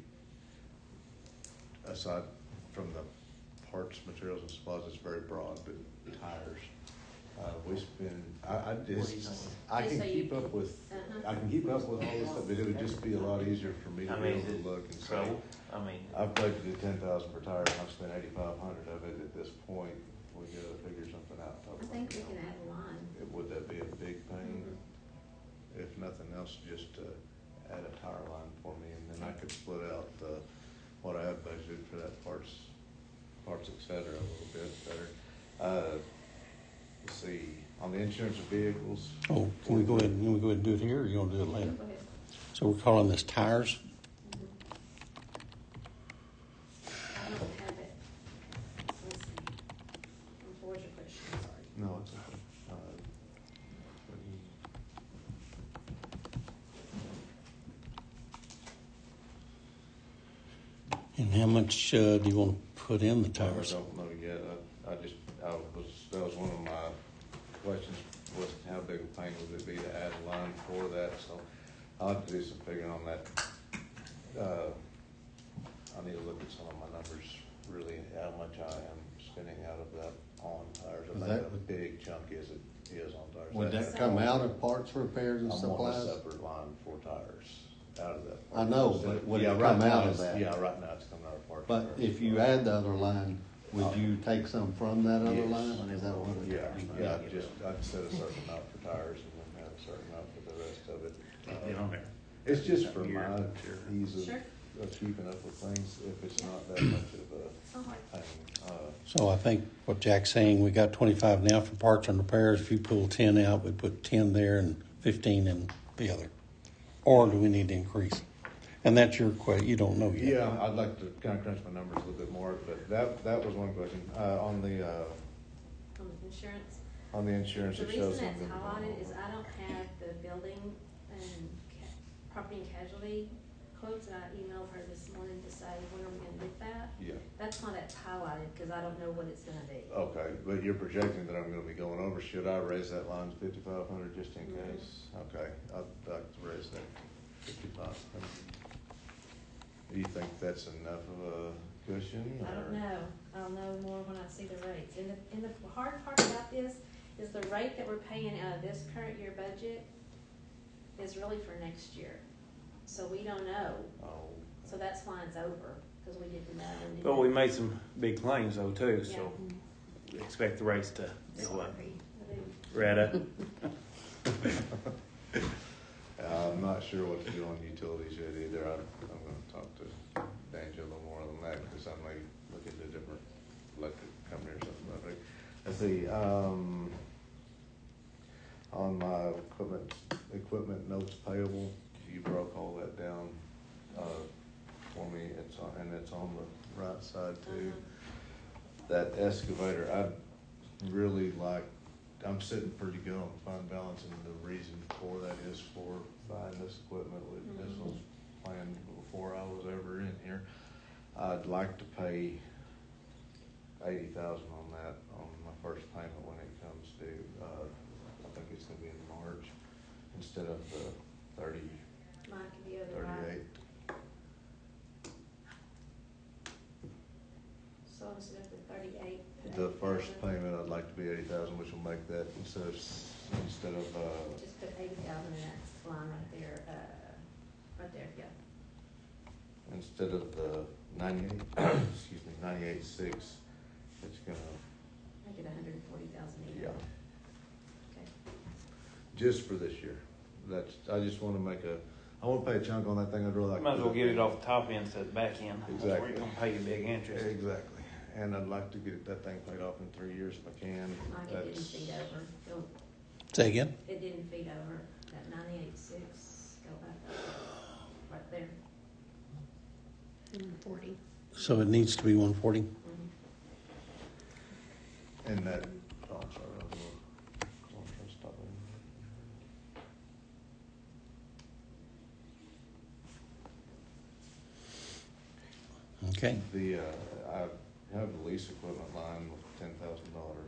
aside from the parts, materials and supplies, it's very broad, but tires. Uh, we spend, I, I just, I Just can so you- keep up with, Uh-huh. I can keep up with all this stuff, but it would just be a lot easier for me to I be mean, able is it to look and say, trouble? I mean, I've budgeted ten thousand for tires, and I've spent eighty-five hundred of it at this point, we gotta figure something out. I think we can add a line. Would that be a big pain? If nothing else, just uh, add a tire line for me, and then I could split out uh, what I have budgeted for that parts, parts et cetera, a little bit better. Uh, Let's see, on the insurance of vehicles. Oh, can we go ahead, can we go ahead and do it here, or you gonna do it later? Go ahead. So we're calling this tires? I don't have it. Let's see. What was your question? Sorry. No, it's okay. Uh, And how much, uh, do you wanna put in the I tires? don't know yet. I, I just, I was, that was one of my questions, was how big a pain would it be to add a line for that? So I'll have to do some figuring on that. Uh, I need to look at some of my numbers, really, how much I am spending out of that on tires. I Is think that- a big chunk is, it is on tires. Would That's- that come out of parts, repairs, and I'm on a supplies? separate line for tires, out of that. I know, but would it Yeah, right come now out of it's- that? Yeah, right now it's coming out of parts. But repairs. if you add the other line, would you take some from that other Yes. line? Is that what it? Yeah, yeah, I'd just, I'd set a certain amount for tires and then have a certain amount for the rest of it. get on there. It's just for Year, my sure. ease of, Sure. of keeping up with things, if it's not that much of It's not hard. a pain. Uh, So I think what Jack's saying, we got twenty-five now for parts and repairs. If you pull ten out, we put ten there and fifteen in the other. Or do we need to increase? And that's your que, you don't know yet. Yeah, I'd like to kind of crunch my numbers a little bit more, but that, that was one question. Uh, on the, uh, On the insurance. on the insurance, The it shows reason that's something. highlighted is I don't have the building and ca- property and casualty quotes, and I emailed her this morning to say, when are we gonna get that? Yeah. That's why that's highlighted, cause I don't know what it's gonna be. Okay, but you're projecting that I'm gonna be going over. Should I raise that line to fifty-five hundred just in Mhm. case? Okay, I'd like to raise that to fifty-five hundred. Do you think that's enough of a cushion? I don't or- know, I'll know more when I see the rates, and the, and the hard part about this is the rate that we're paying out of this current year budget is really for next year, so we don't know, Oh, so that's why it's over, cause we didn't know. and didn't- But we made some big claims though too, Yeah. so we expect the rates to go up. I do. Right up. I'm not sure what to do on utilities yet either. I'm, I'm gonna talk to Daniel a little more on that, because I may look into a different electric company or something like that. Let's see, um, on my equipment, equipment notes payable, you broke all that down, uh, for me, it's on, and it's on the right side too. That excavator, I'd really like, I'm sitting pretty good on fund balance, and the reason for that is for buying this equipment. With- This was planned before I was ever in here. I'd like to pay eighty thousand on that, on my first payment when it comes due. Uh, I think it's gonna be in March instead of the thirty, Mine can be other way. thirty-eight. So instead of the thirty-eight. The first payment, I'd like to be eighty thousand, which will make that instead of, instead of, uh, Just put eighty thousand in that line right there, uh, right there, yeah. instead of the ninety-eight, excuse me, ninety-eight six, it's gonna, Make it a hundred and forty thousand a year. yeah, Okay. just for this year. That's, I just wanna make a, I wanna pay a chunk on that thing, I'd really like. to Might as well put get it off the top end instead of the back end. That's where Exactly. you're gonna pay your big interest. Exactly, and I'd like to get that thing paid off in three years if I can. Mike, it didn't That's, feed over, Don't- Say again? it didn't feed over, that ninety-eight six, go back up, right there. Forty. So it needs to be one forty? Mhm. and that, oh, I'm sorry, I was, I was trying to stop it. Okay. The, uh, I have the lease equipment line with ten thousand dollar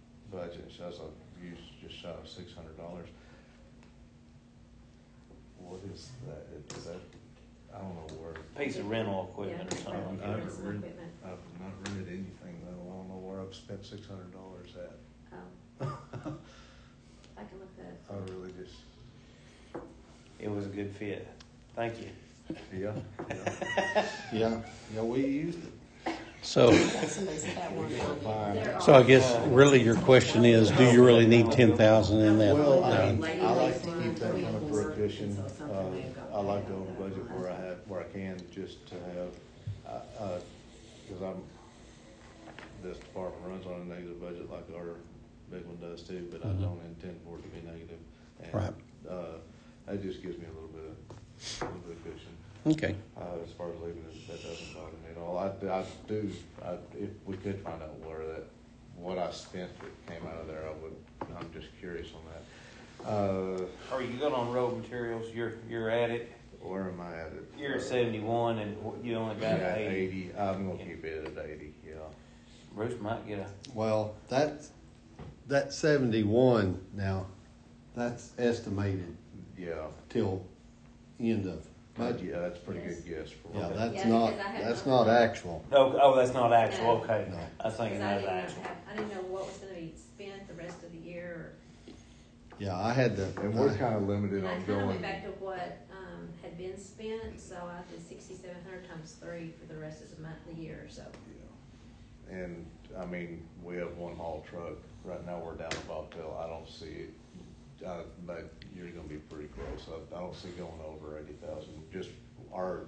budget, it says I've used just shy of six hundred dollars. what is that? Is that, I don't know where. Piece of rental equipment or Yeah, something. rental. I've Rental read, equipment. I've not read anything though. I don't know where I've spent six hundred dollars at. Oh, I can look that I up. really just, It was a good fit. Thank you. yeah, yeah. Yeah, yeah, we used it. So, Somebody said that one time. There so I are- guess really your question is, do you really need ten thousand in that? Well, I, Uh, I like to keep that kind of for a cushion. Uh, I like to own budget where I have, where I can, just to have, uh, uh, cause I'm, this department runs on a negative budget like our big one does too, but I Mhm. don't intend for it to be negative. And, Right. Uh, that just gives me a little bit of, a little bit of cushion. Okay, Uh, as far as leaving it, that doesn't bother me at all. I, I do, I, if we could find out where that, what I spent that came out of there, I would, I'm just curious on that. Uh, Are you good on road materials? You're, you're at it. where am I at it? You're at seventy-one and you only got Yeah, eighty. eighty, I'm gonna keep it at eighty, yeah. Bruce might get a, Well, that's, that seventy-one now, that's estimated Yeah, till end of but budget. yeah, that's a pretty good guess for. Yeah, me. that's Yeah, not, because I have that's no- not actual. oh, oh, that's not actual, No. okay. No. I was thinking Because I that was didn't actual. have, I didn't know what was gonna be spent the rest of the year, Yeah, I had to. And we're kinda limited or, I on kinda going, went back to what, um, had been spent, so I did sixty-seven hundred times three for the rest of the month, the year, so. yeah. And, I mean, we have one haul truck, right now we're down to Bobtail, I don't see it, uh, but you're gonna be pretty close, I, I don't see going over eighty thousand, just our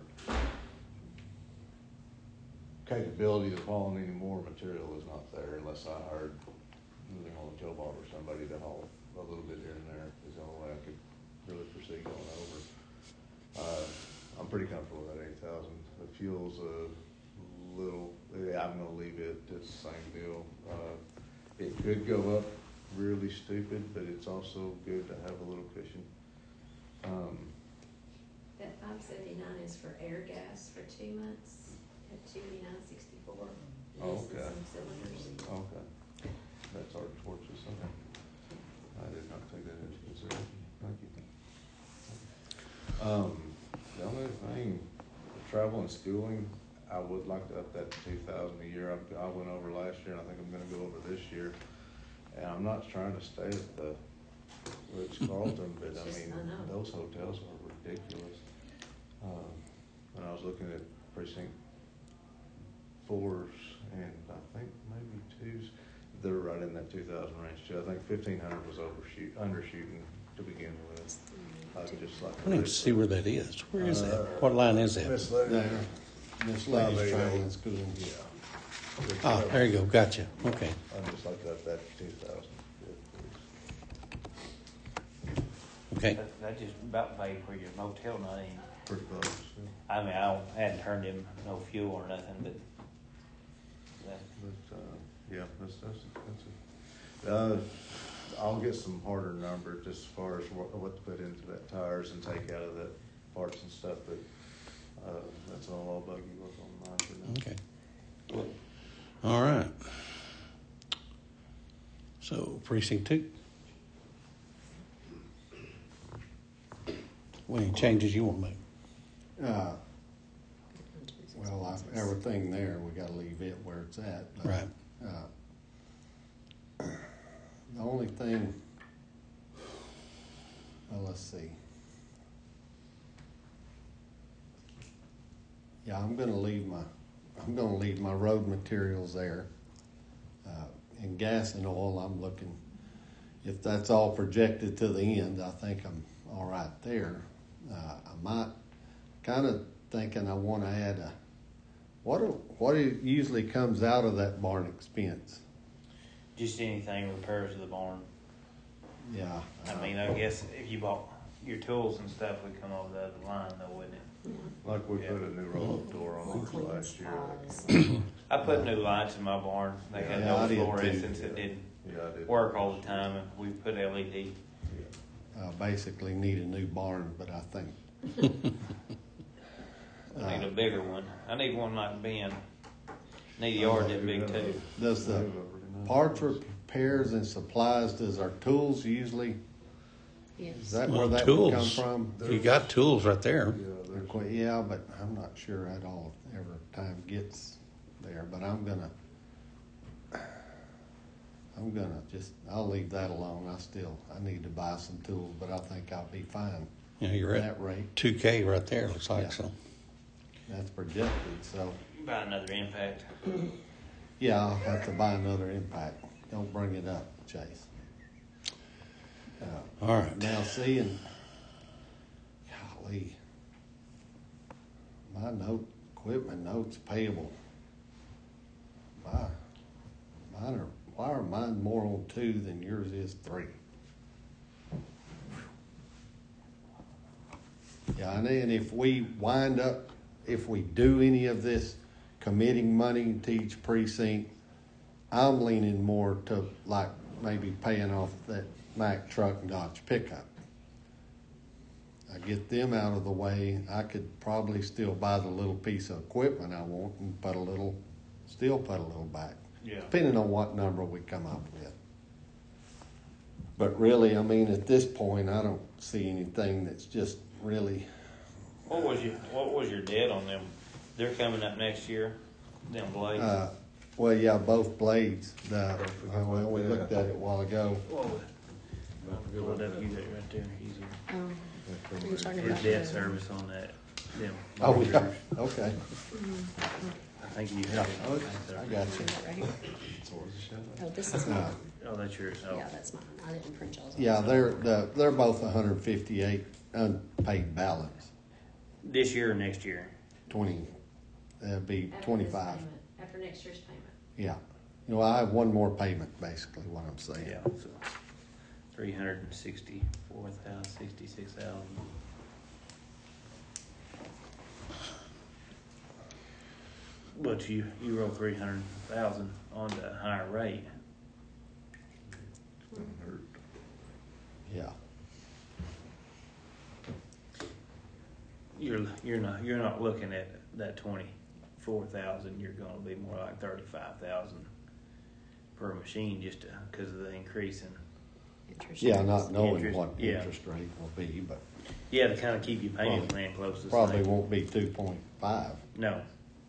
capability of hauling any more material is not there unless I hired, you know, a Joe Bob or somebody to haul a little bit here and there, is the only way I could really foresee going over. Uh, I'm pretty comfortable with that eighty thousand, the fuel's a little, yeah, I'm gonna leave it, it's the same deal. Uh, it could go up really stupid, but it's also good to have a little cushion. Um, That five seventy-nine is for air gas for two months, at two eighty-nine sixty-four. Oh, This is okay. some cylinders. Okay, that's our torches, okay. I did not take that into consideration, thank you. Um, the only thing, travel and schooling, I would like to up that to two thousand a year. I, I went over last year and I think I'm gonna go over this year. And I'm not trying to stay at the Ritz Carlton, but I Just- mean, I know. those hotels are ridiculous. Um, when I was looking at precinct fours and I think maybe twos, they're right in that two thousand range too. I think fifteen hundred was overshoot, undershooting to begin with. I'd just like. I don't even see where that is. Where is that? What line is that? Miss Lady. There, Miss Lady's training school. Yeah. Ah, there you go, gotcha, okay. I'd just like to up that to two thousand. Okay, That, that just about paid for your motel night. Pretty close. I mean, I don't- hadn't turned him no fuel or nothing, but that, But, uh, yeah, that's, that's expensive. Uh, I'll get some harder numbers just as far as what, what to put into that tires and take out of that parts and stuff, but, uh, that's all I'll bug you with on mine for now. okay. All right. So precinct two. What any changes you want to make? Uh, well, I, everything there, we gotta leave it where it's at. but, Right. uh, The only thing, well, let's see. Yeah, I'm gonna leave my, I'm gonna leave my road materials there. Uh, and gas and oil, I'm looking, if that's all projected to the end, I think I'm all right there. Uh, I might, kinda thinking I wanna add a, what, do- what usually comes out of that barn expense? just anything repairs to the barn. Yeah. I mean, I guess if you bought your tools and stuff would come over the other line though, wouldn't it? Like we put a new roll-up door on ours last year. I put new lights in my barn. They had Yeah, I no did too. fluorescence. It didn't Yeah, I did. work all the time, and we put L E D. Uh, basically need a new barn, but I think, I need a bigger one. I need one like Ben. Need a yard that big too. does the parts repairs and supplies, does our tools usually Is Yes. that Well, where that would come tools. from? You got tools right there. Yeah, there's, Equi- Yeah, but I'm not sure that all ever time gets there, but I'm gonna, I'm gonna just, I'll leave that alone. I still, I need to buy some tools, but I think I'll be fine You know, you're at at that rate. two K right there, looks like, Yeah. so. That's projected, so, Buy another impact. yeah, I'll have to buy another impact. Don't bring it up, Chase. Uh, All right. Now, seeing, golly, my note, equipment notes payable. My, mine are, why are mine more on two than yours is three? Yeah, and then if we wind up, if we do any of this committing money to each precinct, I'm leaning more to like maybe paying off that Mack truck and Dodge pickup. I get them out of the way, I could probably still buy the little piece of equipment I want and put a little, still put a little back. Yeah. Depending on what number we come up with. But really, I mean, at this point, I don't see anything that's just really, What was your, what was your debt on them? They're coming up next year, them blades. uh, well, yeah, both blades, the, uh, well, we looked at it a while ago. Whoa. Pull it up, use it right there, easier. Um, are you talking His about debt the- service on that, them. Oh, yeah, monitors. okay, I think you yeah, have it. I got you. Right here. Oh, this is Uh, mine. Oh, that's yours. Oh. Yeah, that's mine. I didn't print y'all's. Yeah, they're, the, they're both hundred fifty-eight unpaid balance, This year or next year? twenty, that'd be After this twenty-five, payment, After next year's payment. yeah. You know, I have one more payment, basically, what I'm saying. Yeah, so three hundred and sixty-four thousand, sixty-six thousand. But you, you roll three hundred thousand on the higher rate. Yeah, You're, you're not, you're not looking at that twenty-four thousand, you're gonna be more like thirty-five thousand per machine just to, cause of the increase in, Interest yeah, rates. not knowing Interest, what yeah. interest rate will be, but yeah, to kinda keep your payment Probably- plan close to the probably same. won't be two point five. No,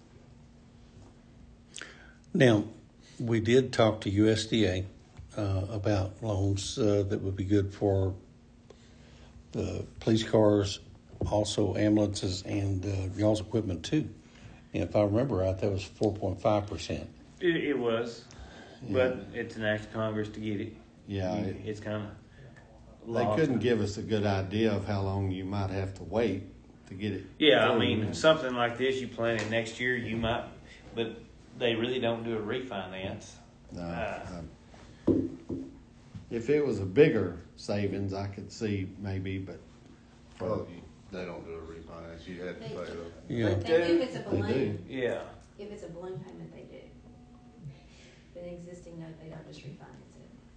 Now, we did talk to U S D A uh, about loans uh, that would be good for the police cars, also ambulances, and uh, y'all's equipment too. And if I remember right, that was four point five percent. it, it was, but it's an act of Congress to get it. Yeah, You- it- It's kinda They lost. couldn't give us a good idea of how long you might have to wait to get it. Yeah, I through. mean, something like this, you plan it next year, you might, but they really don't do a refinance. No, Ah. um, if it was a bigger savings, I could see maybe, but well, you- they don't do a refinance, you had to pay it up. Yeah. They do if it's a They do. balloon. Yeah. If it's a balloon payment, they do. But an existing note, they don't just refinance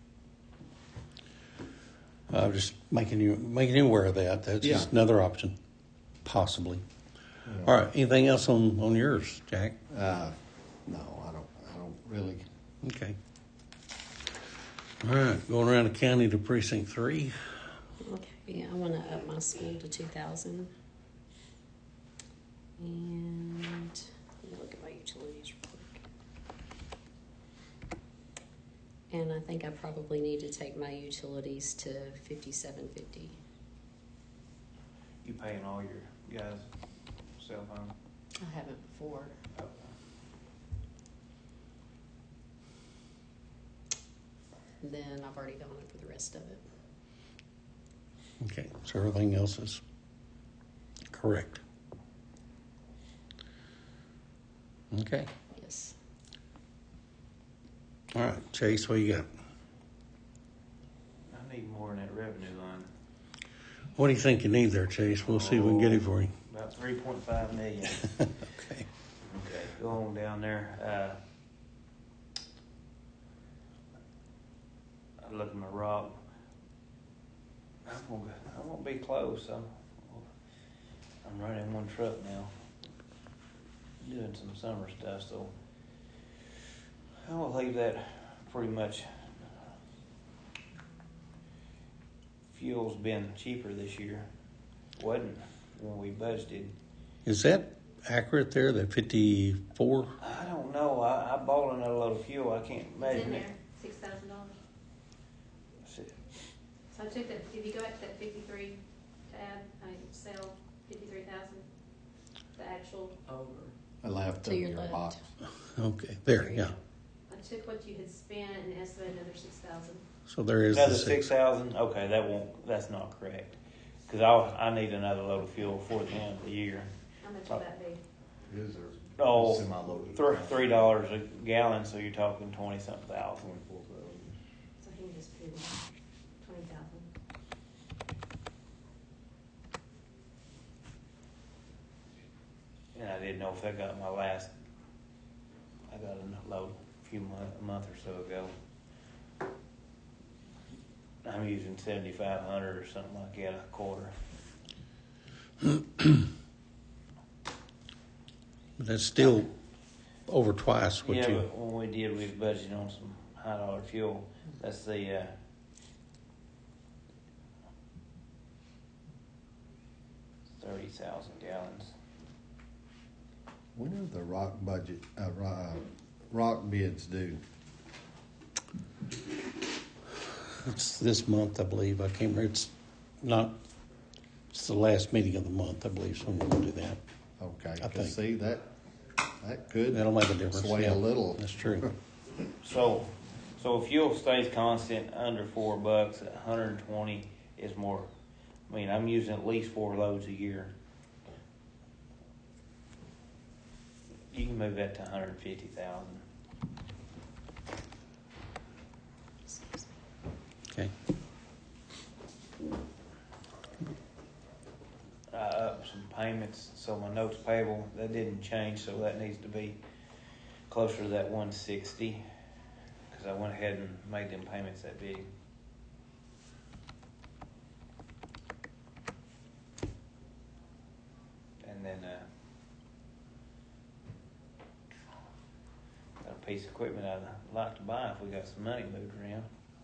it. I'm just making you making you aware of that. That's just Yeah. another option, possibly. All right. Anything else on, on yours, Jack? uh, no, I don't. I don't really. Okay. All right. Going around the county to precinct three. Okay, yeah, I wanna up my school to two thousand. And, let me look at my utilities real quick. And I think I probably need to take my utilities to fifty-seven fifty. You paying all your guys' cell phone? I haven't before. Then I've already gone over the rest of it. Okay. So everything else is correct. Okay. Yes. All right. Chase, what you got? I need more in that revenue line, What do you think you need there, Chase? We'll see if we can get it for you. about three point five million. Okay. Okay, go on down there, uh. I look at my rock. I'm gonna, I won't be close, I'm, I'm running one truck now. Doing some summer stuff, so. I will leave that pretty much fuel's been cheaper this year. Wasn't when we budgeted. Is that accurate there, that fifty-four? I don't know. I, I bought another load of fuel. I can't It's imagine in it. there, six thousand dollars. See, So I took that, if you go back to that fifty-three tab, I sell fifty-three thousand, the actual, I left To in your your left. box. Okay, there, yeah. I took what you had spent and estimated another six thousand. So there is the Another six six. thousand. Okay, that won't. That's not correct. Because I I need another load of fuel before the end of the year. How much would that be? Is there Oh, semi-loaded? three three dollars a gallon. So you're talking twenty something thousand. Twenty-four thousand. So he can just put in twenty thousand. And I didn't know if I got my last. I got a load a few month a month or so ago. I'm using seventy five hundred or something like that a quarter. But that's still over twice what Yeah, you. but when we did, we budgeted on some high dollar fuel. That's the uh, thirty thousand gallons. When are the rock budget, uh, ro- uh, rock bids due? It's this month, I believe. I can't remember. It's not. It's the last meeting of the month, I believe. So we're going to do that. Okay, I 'cause think. see, that, that could That'll make a difference. sway yeah. a little. That's true. So, so if fuel stays constant under four bucks, one hundred and twenty is more. I mean, I'm using at least four loads a year. You can move that to one hundred fifty thousand. Okay. I upped some payments, so my notes payable that didn't change, so that needs to be closer to that one sixty. Because I went ahead and made them payments that big. And then uh, got a piece of equipment I'd like to buy if we got some money moved around.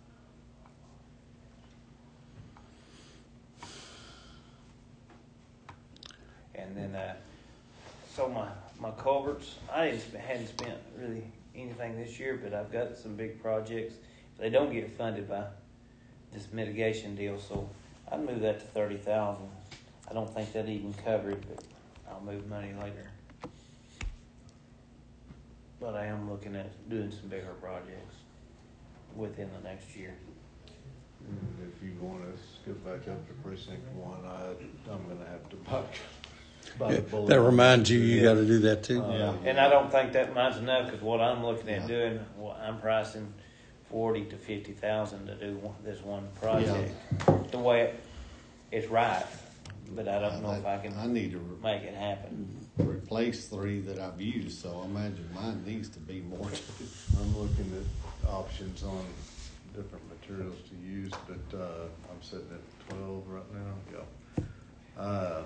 And then, uh, so my, my culverts, I didn't, sp- hadn't spent really anything this year, but I've got some big projects. They don't get funded by this mitigation deal, so I'd move that to thirty thousand. I don't think that'd even cover it, but I'll move money later. But I am looking at doing some bigger projects within the next year. And if you want to skip back up to precinct one, I, I'm gonna have to buy, buy Yeah, the bullet. that reminds you, you got to do that too. Uh, And I don't think that mine's enough, because what I'm looking at doing, well, I'm pricing forty to fifty thousand to do one, this one project. The way it, it's right, but I don't know if I can I need to re- make it happen. replace three that I've used, so I imagine mine needs to be more too. I'm looking at options on different materials to use, but, uh, I'm sitting at twelve right now, yeah. Uh,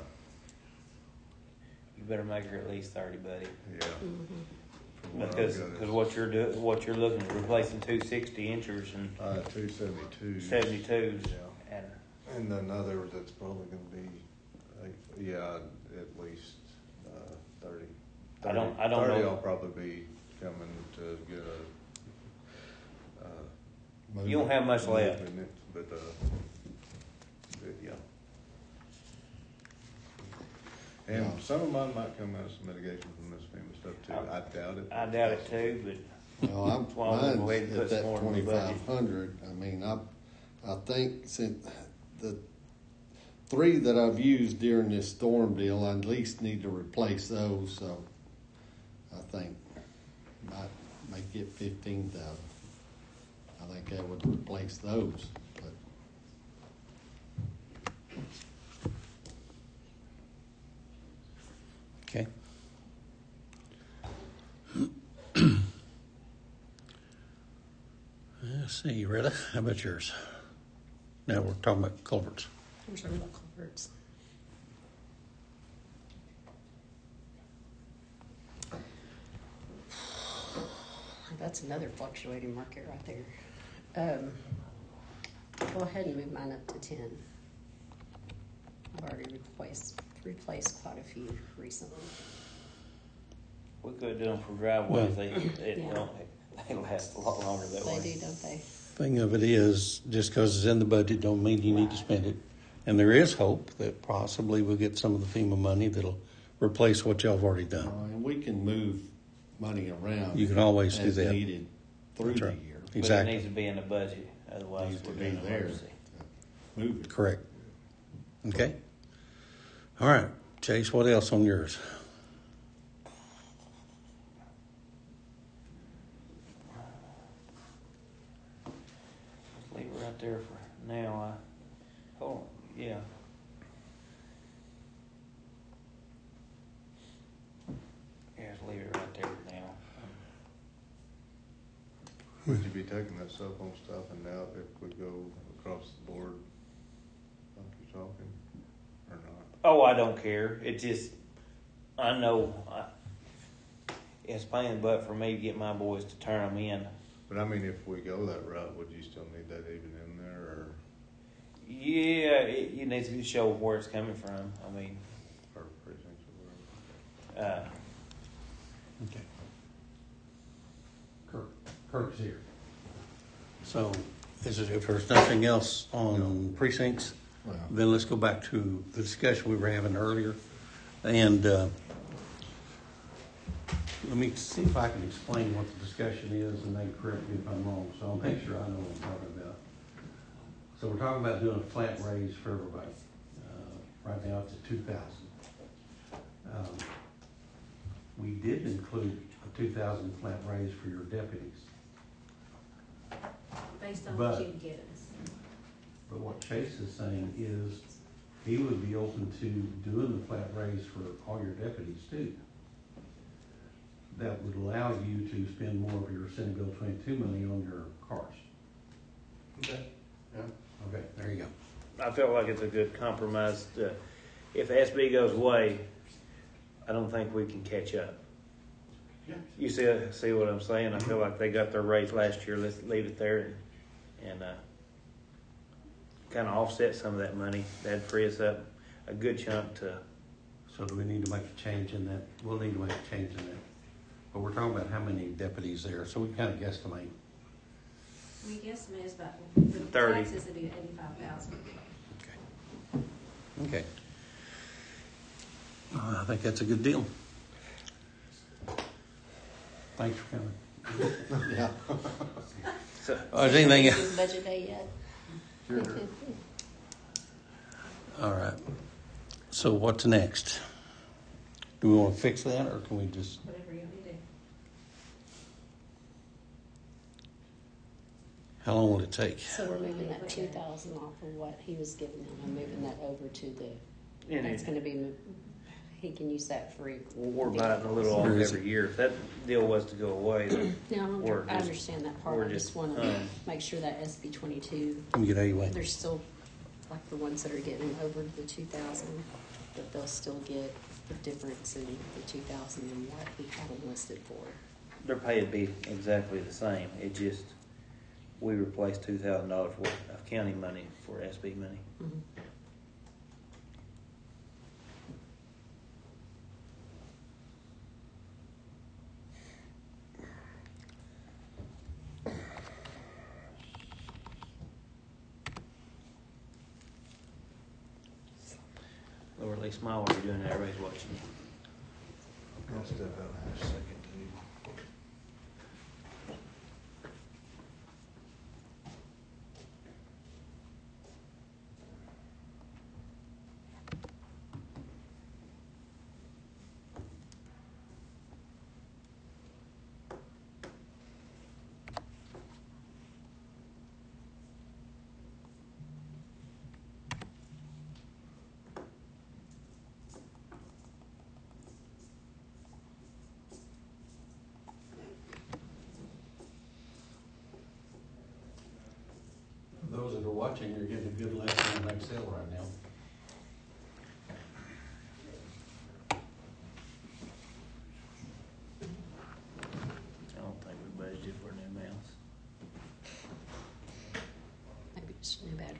You better make her at least thirty, buddy. yeah. From what I've Because, got, because it's, what you're doing, what you're looking at replacing two sixty inchers and Uh, two seventy-two. seventy-twos. Yeah. And And another that's probably gonna be, like, yeah, at least, uh, thirty. I don't- I don't Thirty know. I'll probably be coming to get a, uh. you don't have much left. movement, But, uh, but, yeah. And Yeah. some of mine might come out of some mitigation from this FEMA stuff too. I- I doubt it. I doubt it too, but Well, I'm, That's why I'm gonna go ahead and mine's put at some that more in the budget. twenty-five hundred, I mean, I, I think since the three that I've used during this storm deal, I at least need to replace those, so I think might, might get fifteen thousand. I think that would replace those, but. Okay. Let's see, Retta, how about yours? Now we're talking about culverts. I'm talking about culverts. That's another fluctuating market right there. Um, Go ahead and move mine up to ten. I've already replaced, replaced quite a few recently. We could do them for driveways, Well- they, they Yeah. don't, they last a lot longer that They way. do, don't they? Thing of it is, just because it's in the budget don't mean you need to spend it. And there is hope that possibly we'll get some of the FEMA money that'll replace what y'all have already Uh, done. And we can move money around. You can always do as that. needed through That's the right. year. But it Exactly. needs to be in the budget, otherwise Needs to we're be in an there. emergency. Move it. Correct. Okay. All right, Chase, what else on yours? Just leave it right there for now, I, hold on, yeah. Yeah, just leave it right there for now. Would you be taking that cell phone stuff and now if we go across the board like you're talking, or not? Oh, I don't care. It just, I know I, it's pain in the butt for me to get my boys to turn them in. But I mean, if we go that route, would you still need that even in there, or, Yeah, it, you need to show where it's coming from. I mean, or precincts or whatever? uh, Okay. Kirk, Kirk's here. So, is it, if there's nothing else on precincts, Well, then let's go back to the discussion we were having earlier. And uh, let me see if I can explain what the discussion is, and they correct me if I'm wrong, so I'll make sure I know what I'm talking about. So we're talking about doing a flat raise for everybody. Uh, right now it's at two thousand. Um, we did include a two thousand flat raise for your deputies. Based on But- what you get us. But what Chase is saying is he would be open to doing the flat raise for all your deputies too. That would allow you to spend more of your Senate Bill twenty-two money on your cars. Okay. Yeah. Okay, there you go. I feel like it's a good compromise. To, if S B goes away, I don't think we can catch up. Yeah. You see, see what I'm saying? I feel like they got their raise last year. Let's leave it there and, and uh, kind of offset some of that money. That'd free us up a good chunk to. So do we need to make a change in that? We'll need to make a change in that. But we're talking about how many deputies there, so we kind of guesstimate. We guesstimate it's about, the thirty. taxes would be eighty-five thousand. Okay. Okay. Uh, I think that's a good deal. Thanks for coming. Yeah. So, Oh, is anything else? Is budget day yet? Sure. All right. So what's next? Do we want to fix that, or can we just? Whatever you want to do. How long will it take? So we're moving that two thousand off of what he was giving him and moving that over to the, and that's it, gonna be, mo- he can use that free. we're biting a little off Where is every year. If that deal was to go away, then No, We're I just- understand that part. we're I just just, wanna um, make sure that S B twenty-two, Let me get A way. there's still, like the ones that are getting over the two thousand, that they'll still get the difference in the two thousand and what we had them listed for. their pay would be exactly the same. It just, we replaced two thousand dollars worth of county money for S B money. Mhm. Or at least smile while you're doing that, everybody's watching you. I'll step out in a second too. For those that are watching, you're getting a good lesson in Excel right now. I don't think we budgeted for new mouse. Maybe just an New bad.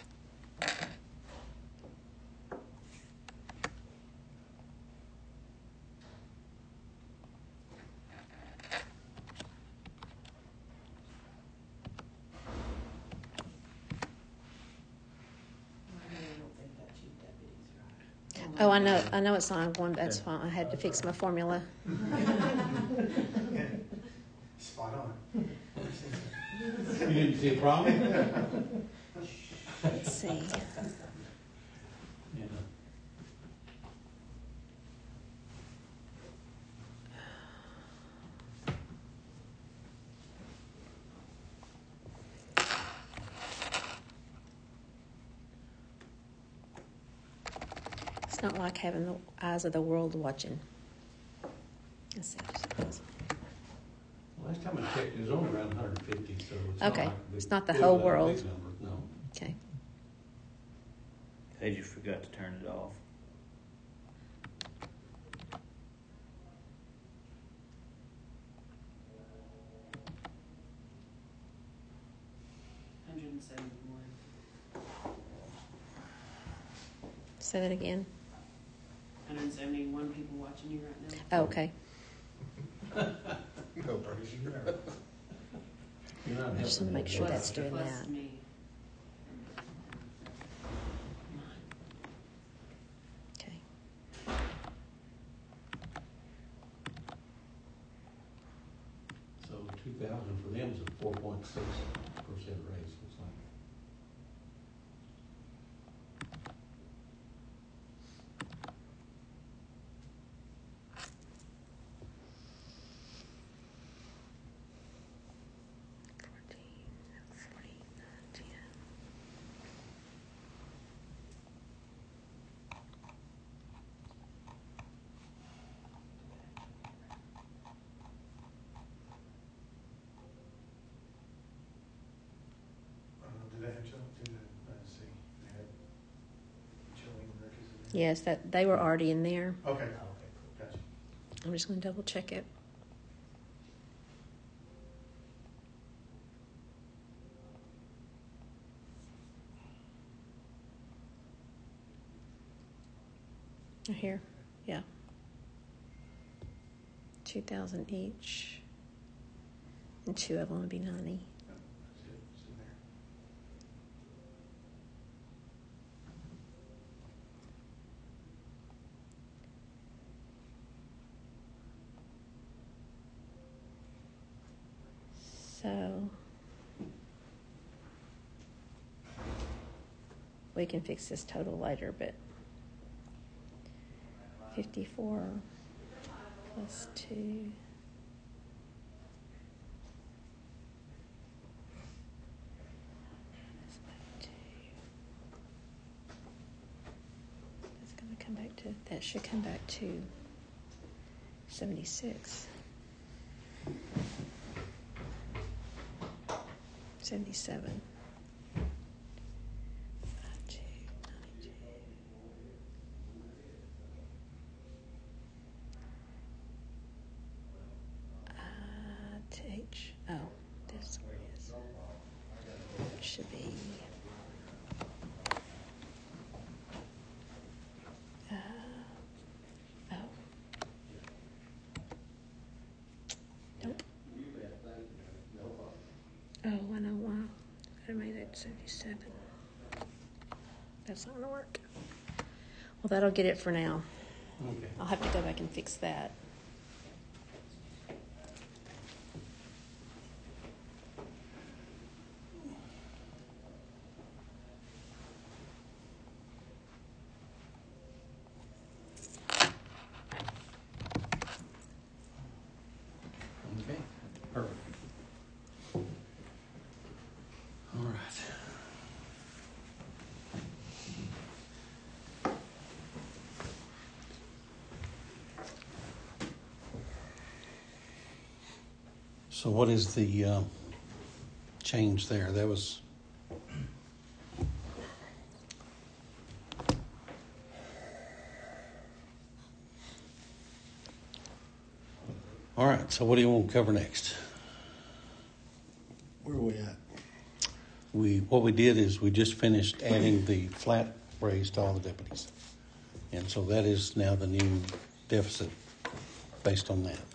I really don't think that chief deputy's right. Oh, I know, I know it's not one, that's fine, I had to fix my formula. Spot on. You didn't see a problem? Let's see. Yeah. It's not like having the eyes of the world watching. Let's see. Last time I checked, it was only around one hundred fifty, so it's not Okay. like a big- It's not the big whole number, world. big number, no. Okay. They just forgot to turn it off. Hundred and seventy-one. Say that again. Hundred and seventy-one people watching you right now. Oh, okay. You're not I just want to make sure that's doing Plus that. me. Okay. So two thousand for them is a four point six percent raise, looks like. fourteen, forty, ten. Do they have children? Do they, let's see, they had children records in there? Yes, that, they were already in there. Okay, okay, cool, gotcha. I'm just going to double check it. Oh, here, yeah. Two thousand each, and two of them would be ninety. Oh, that's it, it's in there. So we can fix this total later, but fifty-four plus two. That's about two. That's gonna come back to, that should come back to seventy-six. Seventy-seven. Five, two, ninety-two. Uh, to H. Oh, this one is. It should be. Uh, oh. Nope. Oh, I know why. I made it seventy-seven. That's not gonna work. Well, that'll get it for now. Okay. I'll have to go back and fix that. Okay, perfect. All right. So what is the uh, change there? That was. All right, so what do you want to cover next? Where are we at? we, what we did is we just finished adding the flat raise to all the deputies. And so that is now the new deficit based on that.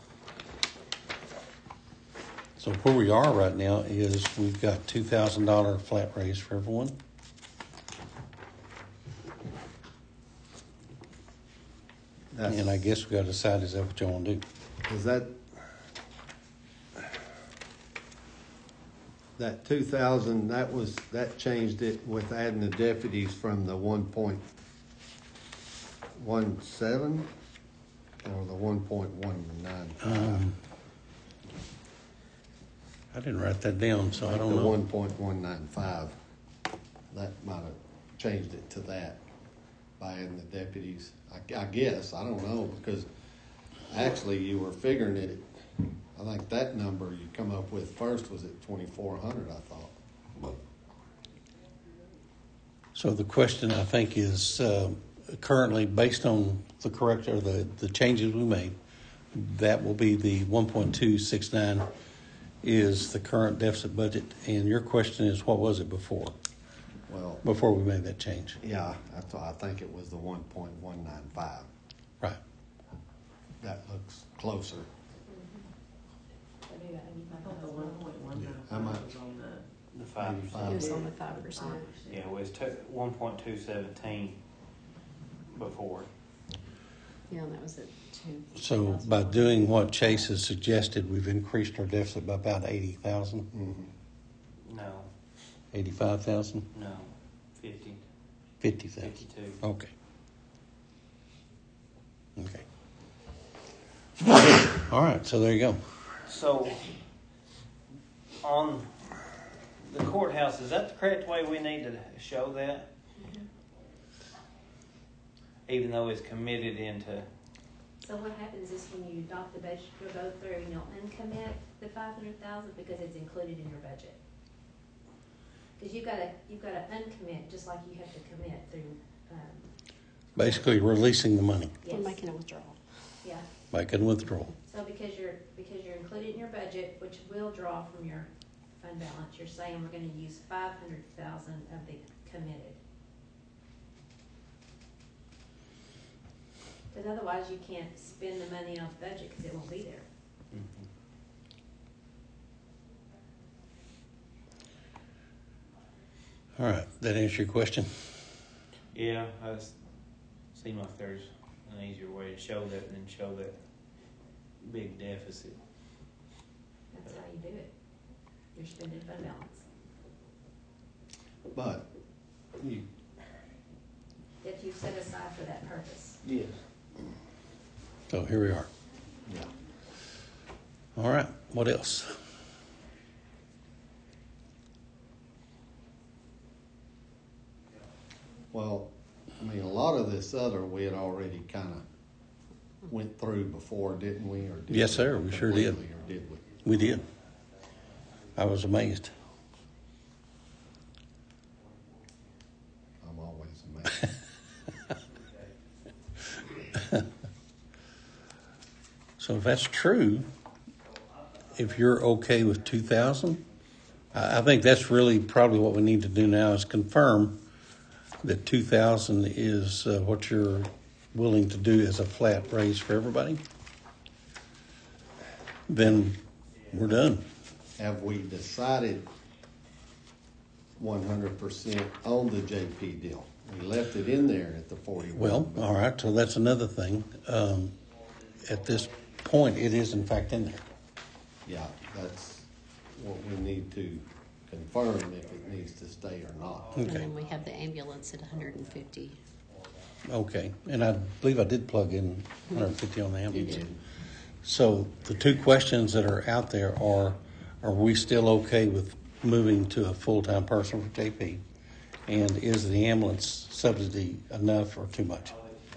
So where we are right now is we've got two thousand dollars flat raise for everyone. That's- And I guess we got to decide, is that what you want to do? Is that, that two thousand, that was, that changed it with adding the deputies from the one point one seven or the one point one nine five? Um, I didn't write that down, so I don't The know. one point one nine five, that might have changed it to that by adding the deputies. I, I guess, I don't know, because actually you were figuring it, I think that number you come up with first was at twenty-four hundred, I thought. So the question, I think, is uh, currently, based on the correct, or the, the changes we made, that will be the one point two six nine is the current deficit budget. And your question is, what was it before, Well, before we made that change? yeah, I thought, I think it was the one point one nine five. Right. That looks closer. I thought the one point one nine How five much? was on the. The five It was percent. on the five percent. Yeah, it was two, one point two seventeen before. Yeah, and that was at two. So by doing what Chase has suggested, we've increased our deficit by about eighty thousand, Mm-hmm. No, eighty-five thousand, no, fifty, fifty thousand. fifty-two. Okay. Okay. All right, so there you go. So, on the courthouse, is that the correct way we need to show that? Even though it's committed into, So what happens is when you adopt the budget, you'll go through and you'll uncommit the five hundred thousand because it's included in your budget. Cause you've gotta, you've gotta uncommit, just like you have to commit through, um, Basically releasing the money, We're yes, making a withdrawal. yeah. making withdrawal. So because you're, because you're included in your budget, which will draw from your fund balance, you're saying we're gonna use five hundred thousand of the committed. Because otherwise you can't spend the money off budget because it won't be there. All right, that answer your question? yeah, I just seem like there's an easier way to show that than show that big deficit. That's how you do it. You're spending fund balance. But you, That you've set aside for that purpose. Yes. So here we are. yeah. All right, what else? Well, I mean, a lot of this other we had already kind of went through before, didn't we? Or did Yes, sir, we sure did. completely, Or did we? We did. I was amazed. I'm always amazed. So if that's true, if you're okay with two thousand, I I think that's really probably what we need to do now is confirm that two thousand is uh, what you're willing to do as a flat raise for everybody. Then we're done. Have we decided one hundred percent on the J P deal? We left it in there at the forty-one. Well, all right, so that's another thing. Um, at this point, it is in fact in there. Yeah, that's what we need to confirm if it needs to stay or not. And Okay, then we have the ambulance at hundred and fifty. okay. And I believe I did plug in one hundred fifty on the ambulance. did. So the two questions that are out there are, are we still okay with moving to a full-time person for J P? And is the ambulance subsidy enough or too much?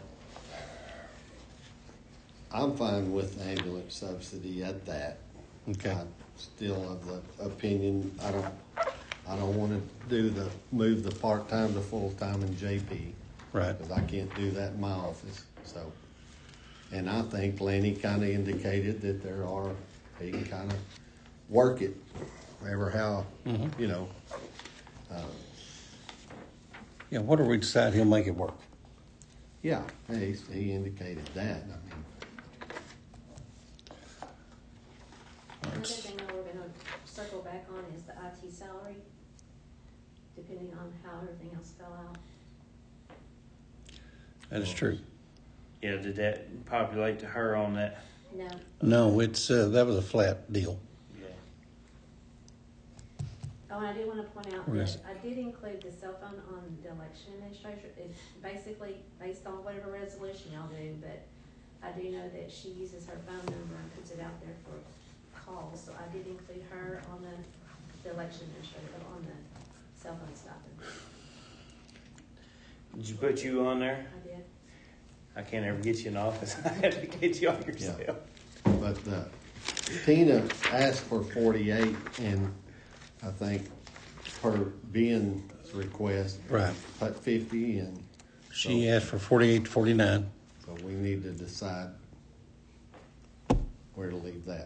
I'm fine with the ambulance subsidy at that. Okay. I'm still of the opinion, I don't, I don't want to do the, move the part-time to full-time in J P. Right. Because I can't do that in my office, so. And I think Lanny kind of indicated that there are, he can kind of work it, ever how, Mhm. you know. Uh, Yeah, whatever we decide, he'll make it work. Yeah, he, he indicated that, I mean, Another thing that we're gonna circle back on is the I T salary, depending on how everything else fell out. That is true. Yeah, did that populate to her on that? No, No, it's, uh, that was a flat deal. Yeah. oh, and I do wanna point out Yes. that I did include the cell phone on the election administrator. It's basically based on whatever resolution y'all do, but I do know that she uses her phone number and puts it out there for calls, so I did include her on the, the election administrator, on the cell phone stipend. Did you put you on there? I did. I can't ever get you in office. I have to get you on yourself. but, uh, Tina asked for forty-eight, and I think per Ben's request. Right. Put fifty, and She asked for forty-eight to forty-nine. so we need to decide where to leave that.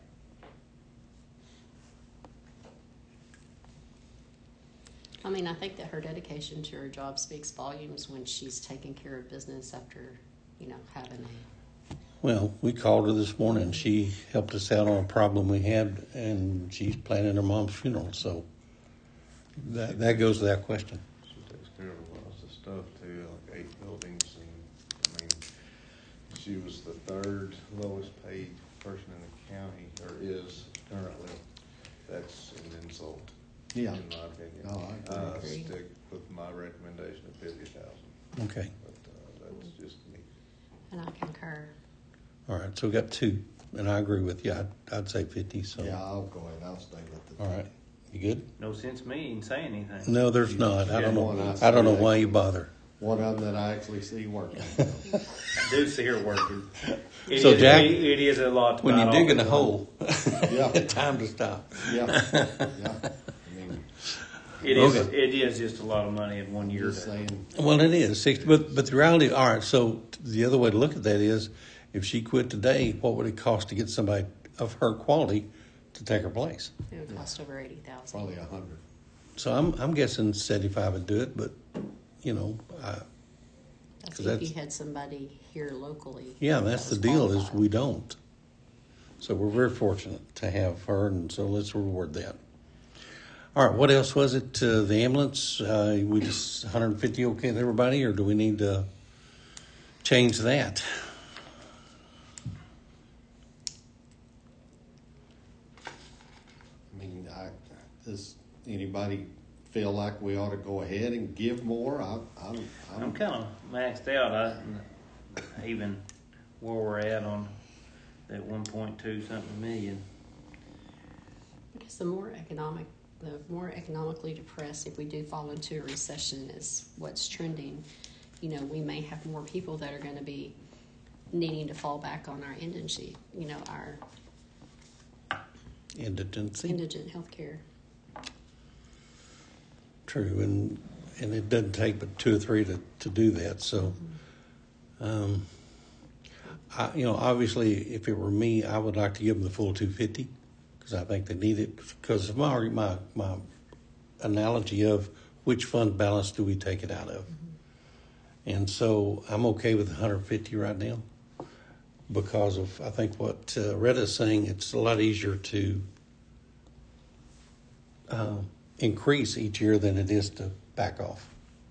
I mean, I think that her dedication to her job speaks volumes when she's taking care of business after, you know, having a, Well, we called her this morning. She helped us out on a problem we had, and she's planning her mom's funeral. So that that goes without question. She takes care of lots of stuff too, like eight buildings, and I mean, she was the third lowest paid person in the county, or is currently. That's an insult, Yeah. in my opinion. No, I Uh, agree. stick with my recommendation of fifty thousand, Okay. but, uh, that's just me. and I concur. All right. So we got two, and I agree with you. I'd, I'd say fifty. So Yeah, I'll go ahead, I'll stay with the. all right. You good? No sense me in saying anything. No, there's not. I don't Yeah. know. I don't know why you bother. One of them that I actually see working. I do see her working. It So, is- Jack, it- it is a lot to When bite you off dig in at a once. hole, Yeah, time to stop. yeah, yeah. I mean, It is, Okay. it is just a lot of money in one year. just saying, Well, it is sixty, but but the reality. All right. So the other way to look at that is, if she quit today, what would it cost to get somebody of her quality to take her place? It would cost over eighty thousand. probably a hundred. So I'm I'm guessing seventy-five would do it, but you know, I, That's 'cause if that's- you had somebody here locally. yeah, that's the that was deal is qualified. we don't. So we're very fortunate to have her, and so let's reward that. All right, what else was it? Uh, the ambulance, uh, we just one hundred fifty okay with everybody, or do we need to change that? I mean, I, does anybody feel like we ought to go ahead and give more? I, I'm, I'm I'm, kind of maxed out. I, even where we're at on that one point two something million. I guess the more economic, the more economically depressed, if we do fall into a recession, is what's trending. You know, we may have more people that are going to be needing to fall back on our indigent, you know, our Indigency. indigent health care. True, and and it doesn't take but two or three to, to do that. So, um, I, you know, obviously, if it were me, I would like to give them the full two fifty because I think they need it. Because of my my my analogy of which fund balance do we take it out of, and so I'm okay with one hundred fifty right now because of I think what uh, Retta's saying. It's a lot easier to. Um, increase each year than it is to back off.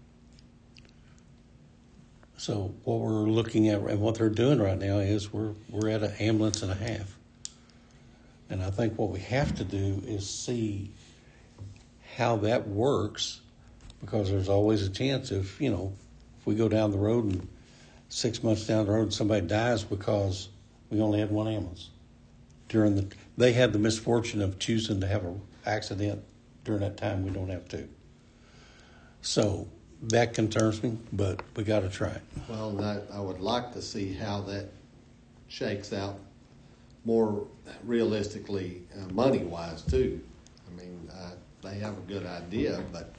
So what we're looking at and what they're doing right now is we're we're at an ambulance and a half. And I think what we have to do is see how that works because there's always a chance if, you know, if we go down the road and six months down the road somebody dies because we only had one ambulance. During the they had the misfortune of choosing to have an accident during that time, we don't have to. So that concerns me, but we got to try it. well, that, I would like to see how that shakes out more realistically, uh, money-wise too. I mean, uh, they have a good idea, but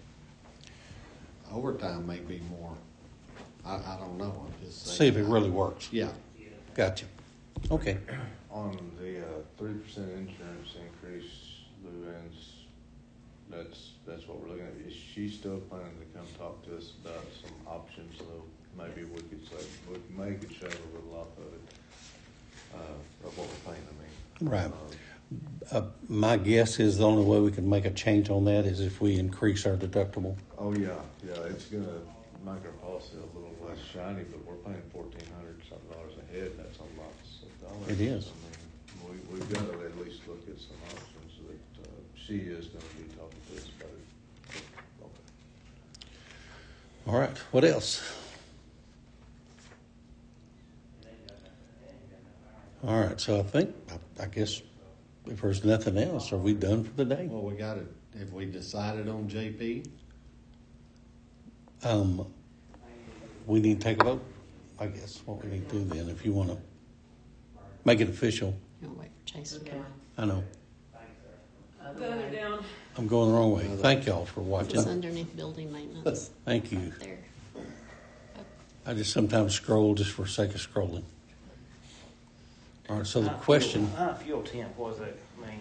overtime may be more. I, I don't know. I'm just saying. See if it really works. Yeah. Gotcha. Okay. On the uh, three percent insurance increase, Luann's that's, that's what we're looking at. Is she still planning to come talk to us about some options, so maybe we could say, we may could shave a little off of it, uh, of what we're paying, I mean. Right. Uh, Uh, my guess is the only way we can make a change on that is if we increase our deductible. Oh, yeah, yeah, it's gonna make our policy a little less shiny, but we're paying fourteen hundred something dollars a head, and that's a lot of dollars. It is. I mean, we, we've gotta at least look at some options that, uh, she is gonna be talking to us about it. Okay. All right, what else? All right, so I think, I, I guess if there's nothing else, are we done for the day? Well, we got it, have we decided on J P? Um, we need to take a vote, I guess, what we need to do then, if you want to make it official. You wanna wait for Chase to come? I know, Further down. I'm going the wrong way. Thank y'all for It's watching. underneath building maintenance, Thank you. there. I just sometimes scroll just for sake of scrolling. All right, so the High question, fuel- High fuel temp, what does that mean?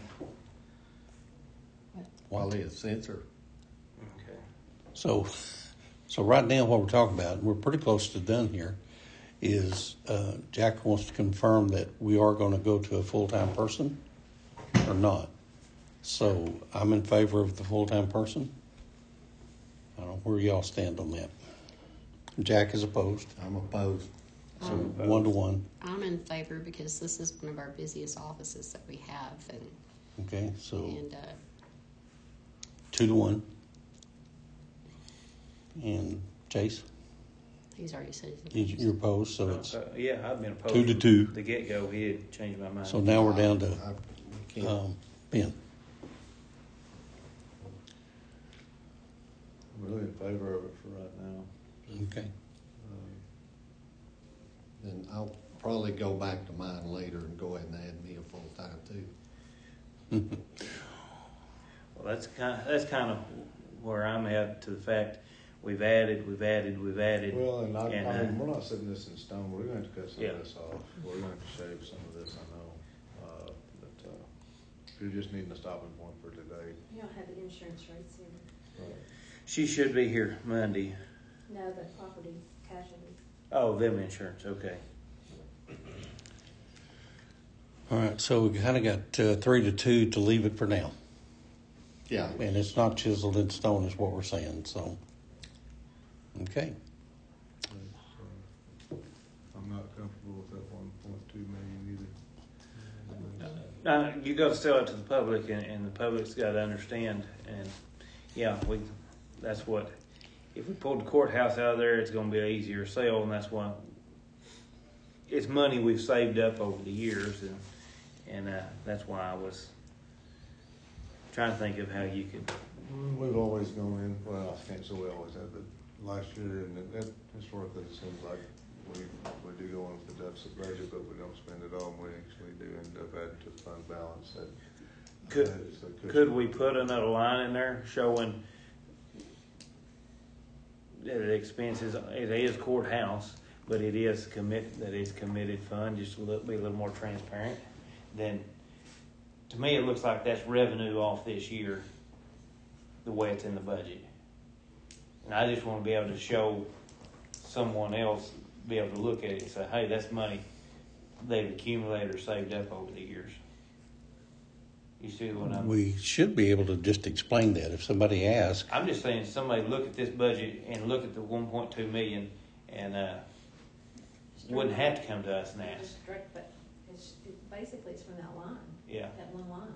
Quality of sensor. Okay. so, so right now what we're talking about, and we're pretty close to done here, is uh, Jack wants to confirm that we are going to go to a full-time person or not. So I'm in favor of the full-time person. I don't know where y'all stand on that. Jack is opposed, I'm opposed. so Um, one to one. I'm in favor because this is one of our busiest offices that we have, and, Okay, so and, uh, two to one. And Chase, he's already said you- he's you're opposed, so it's, Uh, Yeah, I've been opposed. Two to from two. The get-go, he had changed my mind. so now we're down to I can't- um, Ben. I'm really in favor of it for right now. Okay. Um, Then I'll probably go back to mine later and go ahead and add me a full-time too. Well, that's kind, that's kind of where I'm at to the fact, we've added, we've added, we've added. Well, and I, And, I mean, uh, we're not setting this in stone, we're going to cut some Yeah. of this off, we're going to shave some of this, I know. Uh, but, uh, if you're just needing a stopping point for today. You don't have the insurance rates in, She should be here Monday. no, the property casualty. Oh, them insurance, okay. All right, so we kind of got uh, three to two to leave it for now. Yeah. And it's not chiseled in stone is what we're saying, so. Okay. I'm not comfortable with that one point two million either. Now, you gotta sell it to the public, and, and the public's gotta understand, and, yeah, we, that's what, if we pulled the courthouse out of there, it's gonna be an easier sale, and that's why, it's money we've saved up over the years, and, and, uh, that's why I was trying to think of how you could, Mm, We've always gone in, well, I can't say we always have, but last year, and that, historically, it seems like we, we do go in with the deficit budget, but we don't spend it all, and we actually do end up adding to the fund balance. That Could- that is a cushion. could we put another line in there showing that the expenses, it is courthouse, but it is commit, that it's committed fund, just a little, be a little more transparent? Then, to me, it looks like that's revenue off this year, the way it's in the budget. And I just wanna be able to show someone else, be able to look at it and say, hey, that's money they've accumulated or saved up over the years. You see what I'm? We should be able to just explain that if somebody asks. I'm just saying, somebody look at this budget and look at the one point two million and, uh, wouldn't have to come to us and ask. Just direct, but it's, it, basically it's from that line, Yeah, that one line.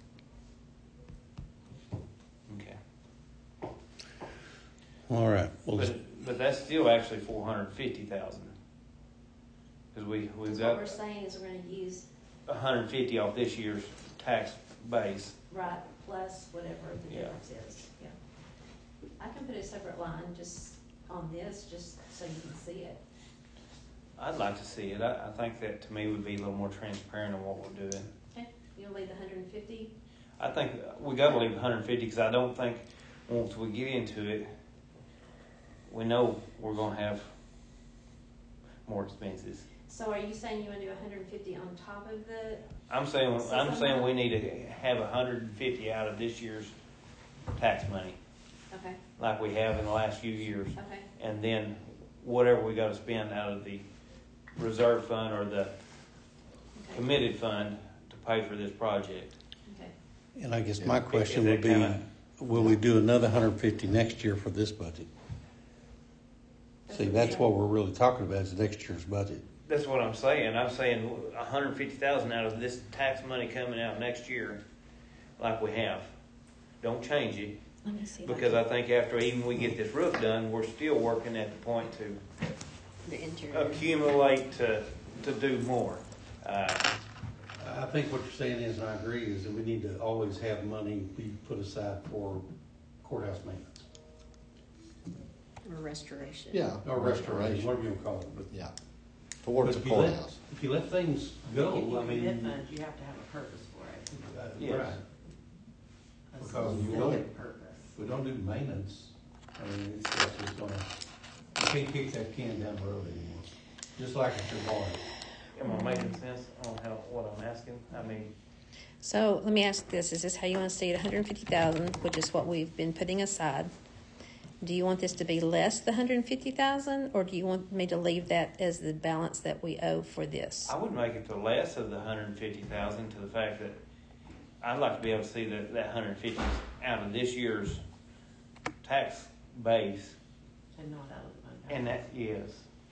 okay. All right, well, But, but that's still actually four hundred and fifty thousand. Cause we, we've So what got we're saying is we're gonna use, a hundred and fifty off this year's tax base. right, plus whatever the Yeah. difference is, yeah. I can put a separate line just on this, just so you can see it. I'd like to see it. I, I think that to me would be a little more transparent on what we're doing. Okay, you'll leave the hundred and fifty? I think we gotta leave one hundred and fifty, cause I don't think, once we get into it, we know we're gonna have more expenses. So are you saying you wanna do hundred and fifty on top of the, I'm saying, So I'm saying somehow- we need to have one hundred and fifty out of this year's tax money, Okay, like we have in the last few years. okay, And then whatever we gotta spend out of the reserve fund or the okay, committed fund to pay for this project. okay. And I guess my Is- question is would that be, kinda- will we do another hundred fifty next year for this budget? See, that's what we're really talking about, is next year's budget. That's what I'm saying. I'm saying a hundred and fifty thousand out of this tax money coming out next year, like we have. Don't change it, Let me see. because I think after even we get this roof done, we're still working at the point to The interior. accumulate to, to do more. Uh, I think what you're saying is, and I agree, is that we need to always have money be put aside for courthouse maintenance. Or restoration. Yeah. Or restoration, whatever you want to call it. But Yeah, towards But the if you let- courthouse. If you let things go, If you I mean. commit funds, you have to have a purpose for it. uh, Yes. Right. A Because you specific don't- purpose. If we don't do maintenance, I mean, it's, it's just gonna, you can't kick that can down the road anymore. Just like it's your bar. am I making sense on how, what I'm asking? I mean, So let me ask this, is this how you want to see it, one hundred fifty thousand, which is what we've been putting aside? Do you want this to be less than one hundred fifty thousand, or do you want me to leave that as the balance that we owe for this? I would make it to less of the hundred and fifty thousand, to the fact that I'd like to be able to see that, that hundred and fifty out of this year's tax base, And not out of the fund. and that, yes.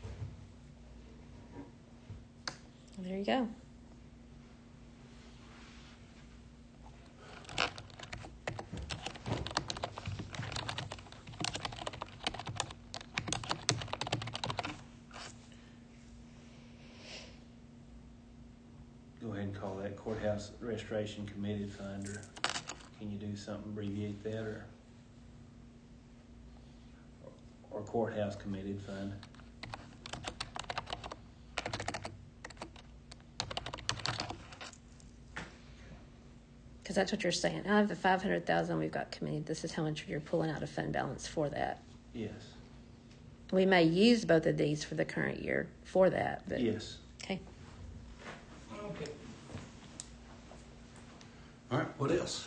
There you go. Go ahead and call that courthouse restoration committed fund, or can you do something, abbreviate that, or or courthouse committed fund? Because that's what you're saying. Out of the five hundred thousand we've got committed, this is how much you're pulling out of fund balance for that. Yes, We may use both of these for the current year for that, but. yes. Okay. Okay. All right, what else?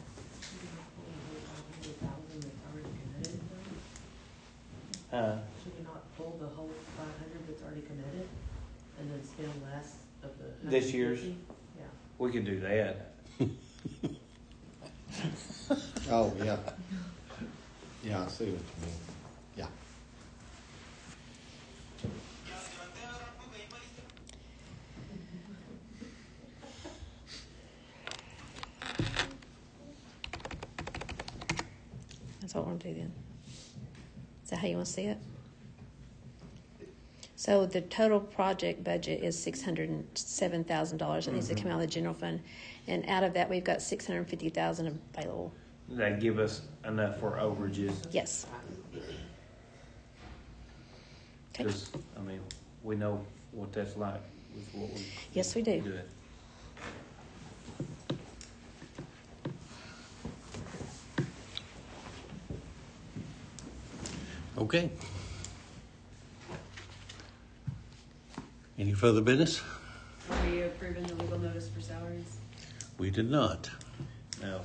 Uh, Should we not pull the whole five hundred that's already committed and then spend less of the? This year's? one hundred fifty? Yeah. we could do that. Oh, yeah. Yeah, I see what you mean. Yeah. That's what we're gonna do then. Is that how you want to see it? So the total project budget is six hundred and seven thousand dollars. It needs to come out of the general fund, and out of that, we've got six hundred and fifty thousand available. That give us enough for overages. Yes. Okay. Because, I mean, we know what that's like with what we. Yes, we do. Good. Okay. Any further business? Are we approving the legal notice for salaries? We did not. No.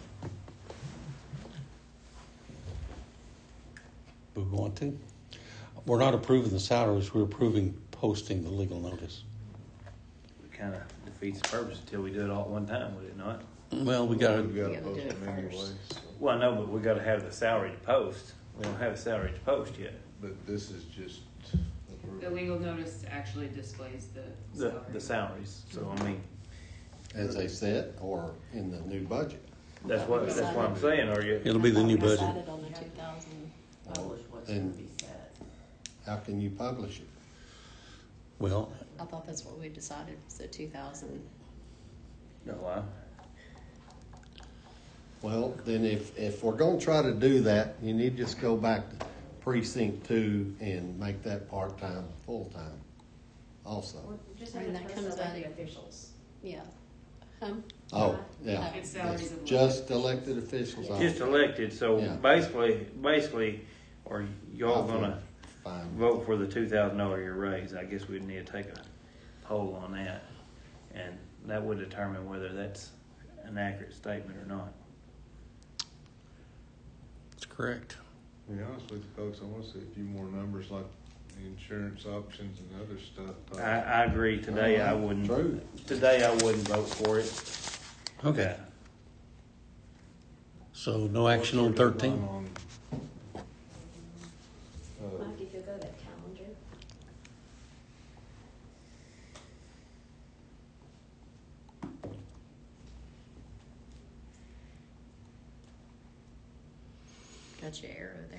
We want to. We're not approving the salaries, we're approving posting the legal notice. It kind of defeats the purpose until we do it all at one time, would it not? Well, we gotta, We gotta gotta post do it them anyway, first. so- Well, I know, but we gotta have the salary to post. We don't have a salary to post yet. but this is just. The legal notice actually displays the The, salary. the salaries, so I mean, As they said, or in the new budget. that's what, that's what I'm saying, are you? it'll be the new budget. Decided on the two thousand. Publish what's gonna And be set. how can you publish it? Well, I thought that's what we decided, was the two thousand. No, I, Well, then if, if we're gonna try to do that, you need to just go back to precinct two and make that part-time, full-time also. Well, just I mean, have it that for comes elected out- officials. Yeah. Um, Oh, yeah. It's salaries of Just elected officials. only. just elected, so Yeah. basically, basically, are y'all gonna Fine. vote for the two thousand dollar year raise? I guess we'd need to take a poll on that. And that would determine whether that's an accurate statement or not. correct. To be honest with you folks, I want to see a few more numbers like the insurance options and other stuff. I, I agree. Today I wouldn't. True. Today I wouldn't vote for it. Okay. So no action on thirteen? On, uh, Mike, if you'll go to that calendar. Got your arrow there.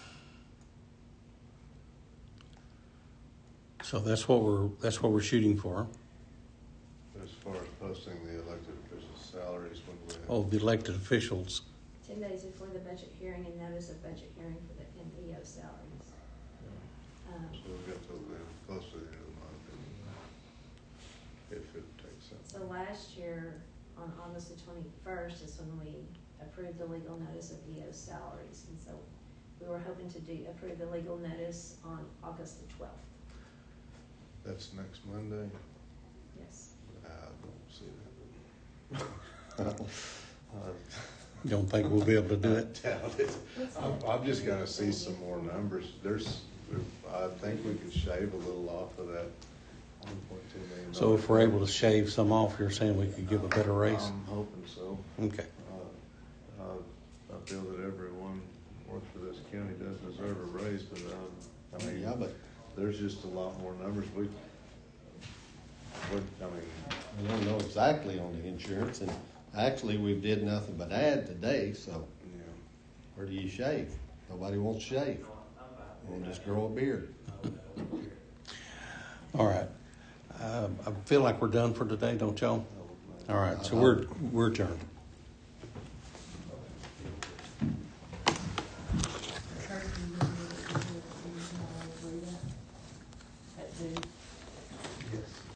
So that's what we're, that's what we're shooting for. as far as posting the elected officials' salaries when we have. Oh, the elected officials. Ten days before the budget hearing and notice of budget hearing for the M P O salaries. Um, So we've got till the, close to the end of the month, if it takes up. So last year, on August the twenty-first is when we approved the legal notice of E O salaries. And so we were hoping to do, approve the legal notice on August the twelfth. That's next Monday? Yes. I don't see that. I Don't think we'll be able to do it. doubt it. I'm, I'm just gonna see some more numbers. There's, I think we could shave a little off of that one point two million. So if we're able to shave some off, you're saying we could give a better raise? I'm hoping so. Okay. Uh, I, I feel that everyone who works for this county does deserve a raise, but, um, I mean, Yeah, but there's just a lot more numbers. We, we, I mean, we don't know exactly on the insurance, and actually, we did nothing but add today, so yeah. where do you shave? Nobody wants to shave. We'll just grow a beard. All right. Uh, I feel like we're done for today, don't y'all? All right, so we're, we're adjourned.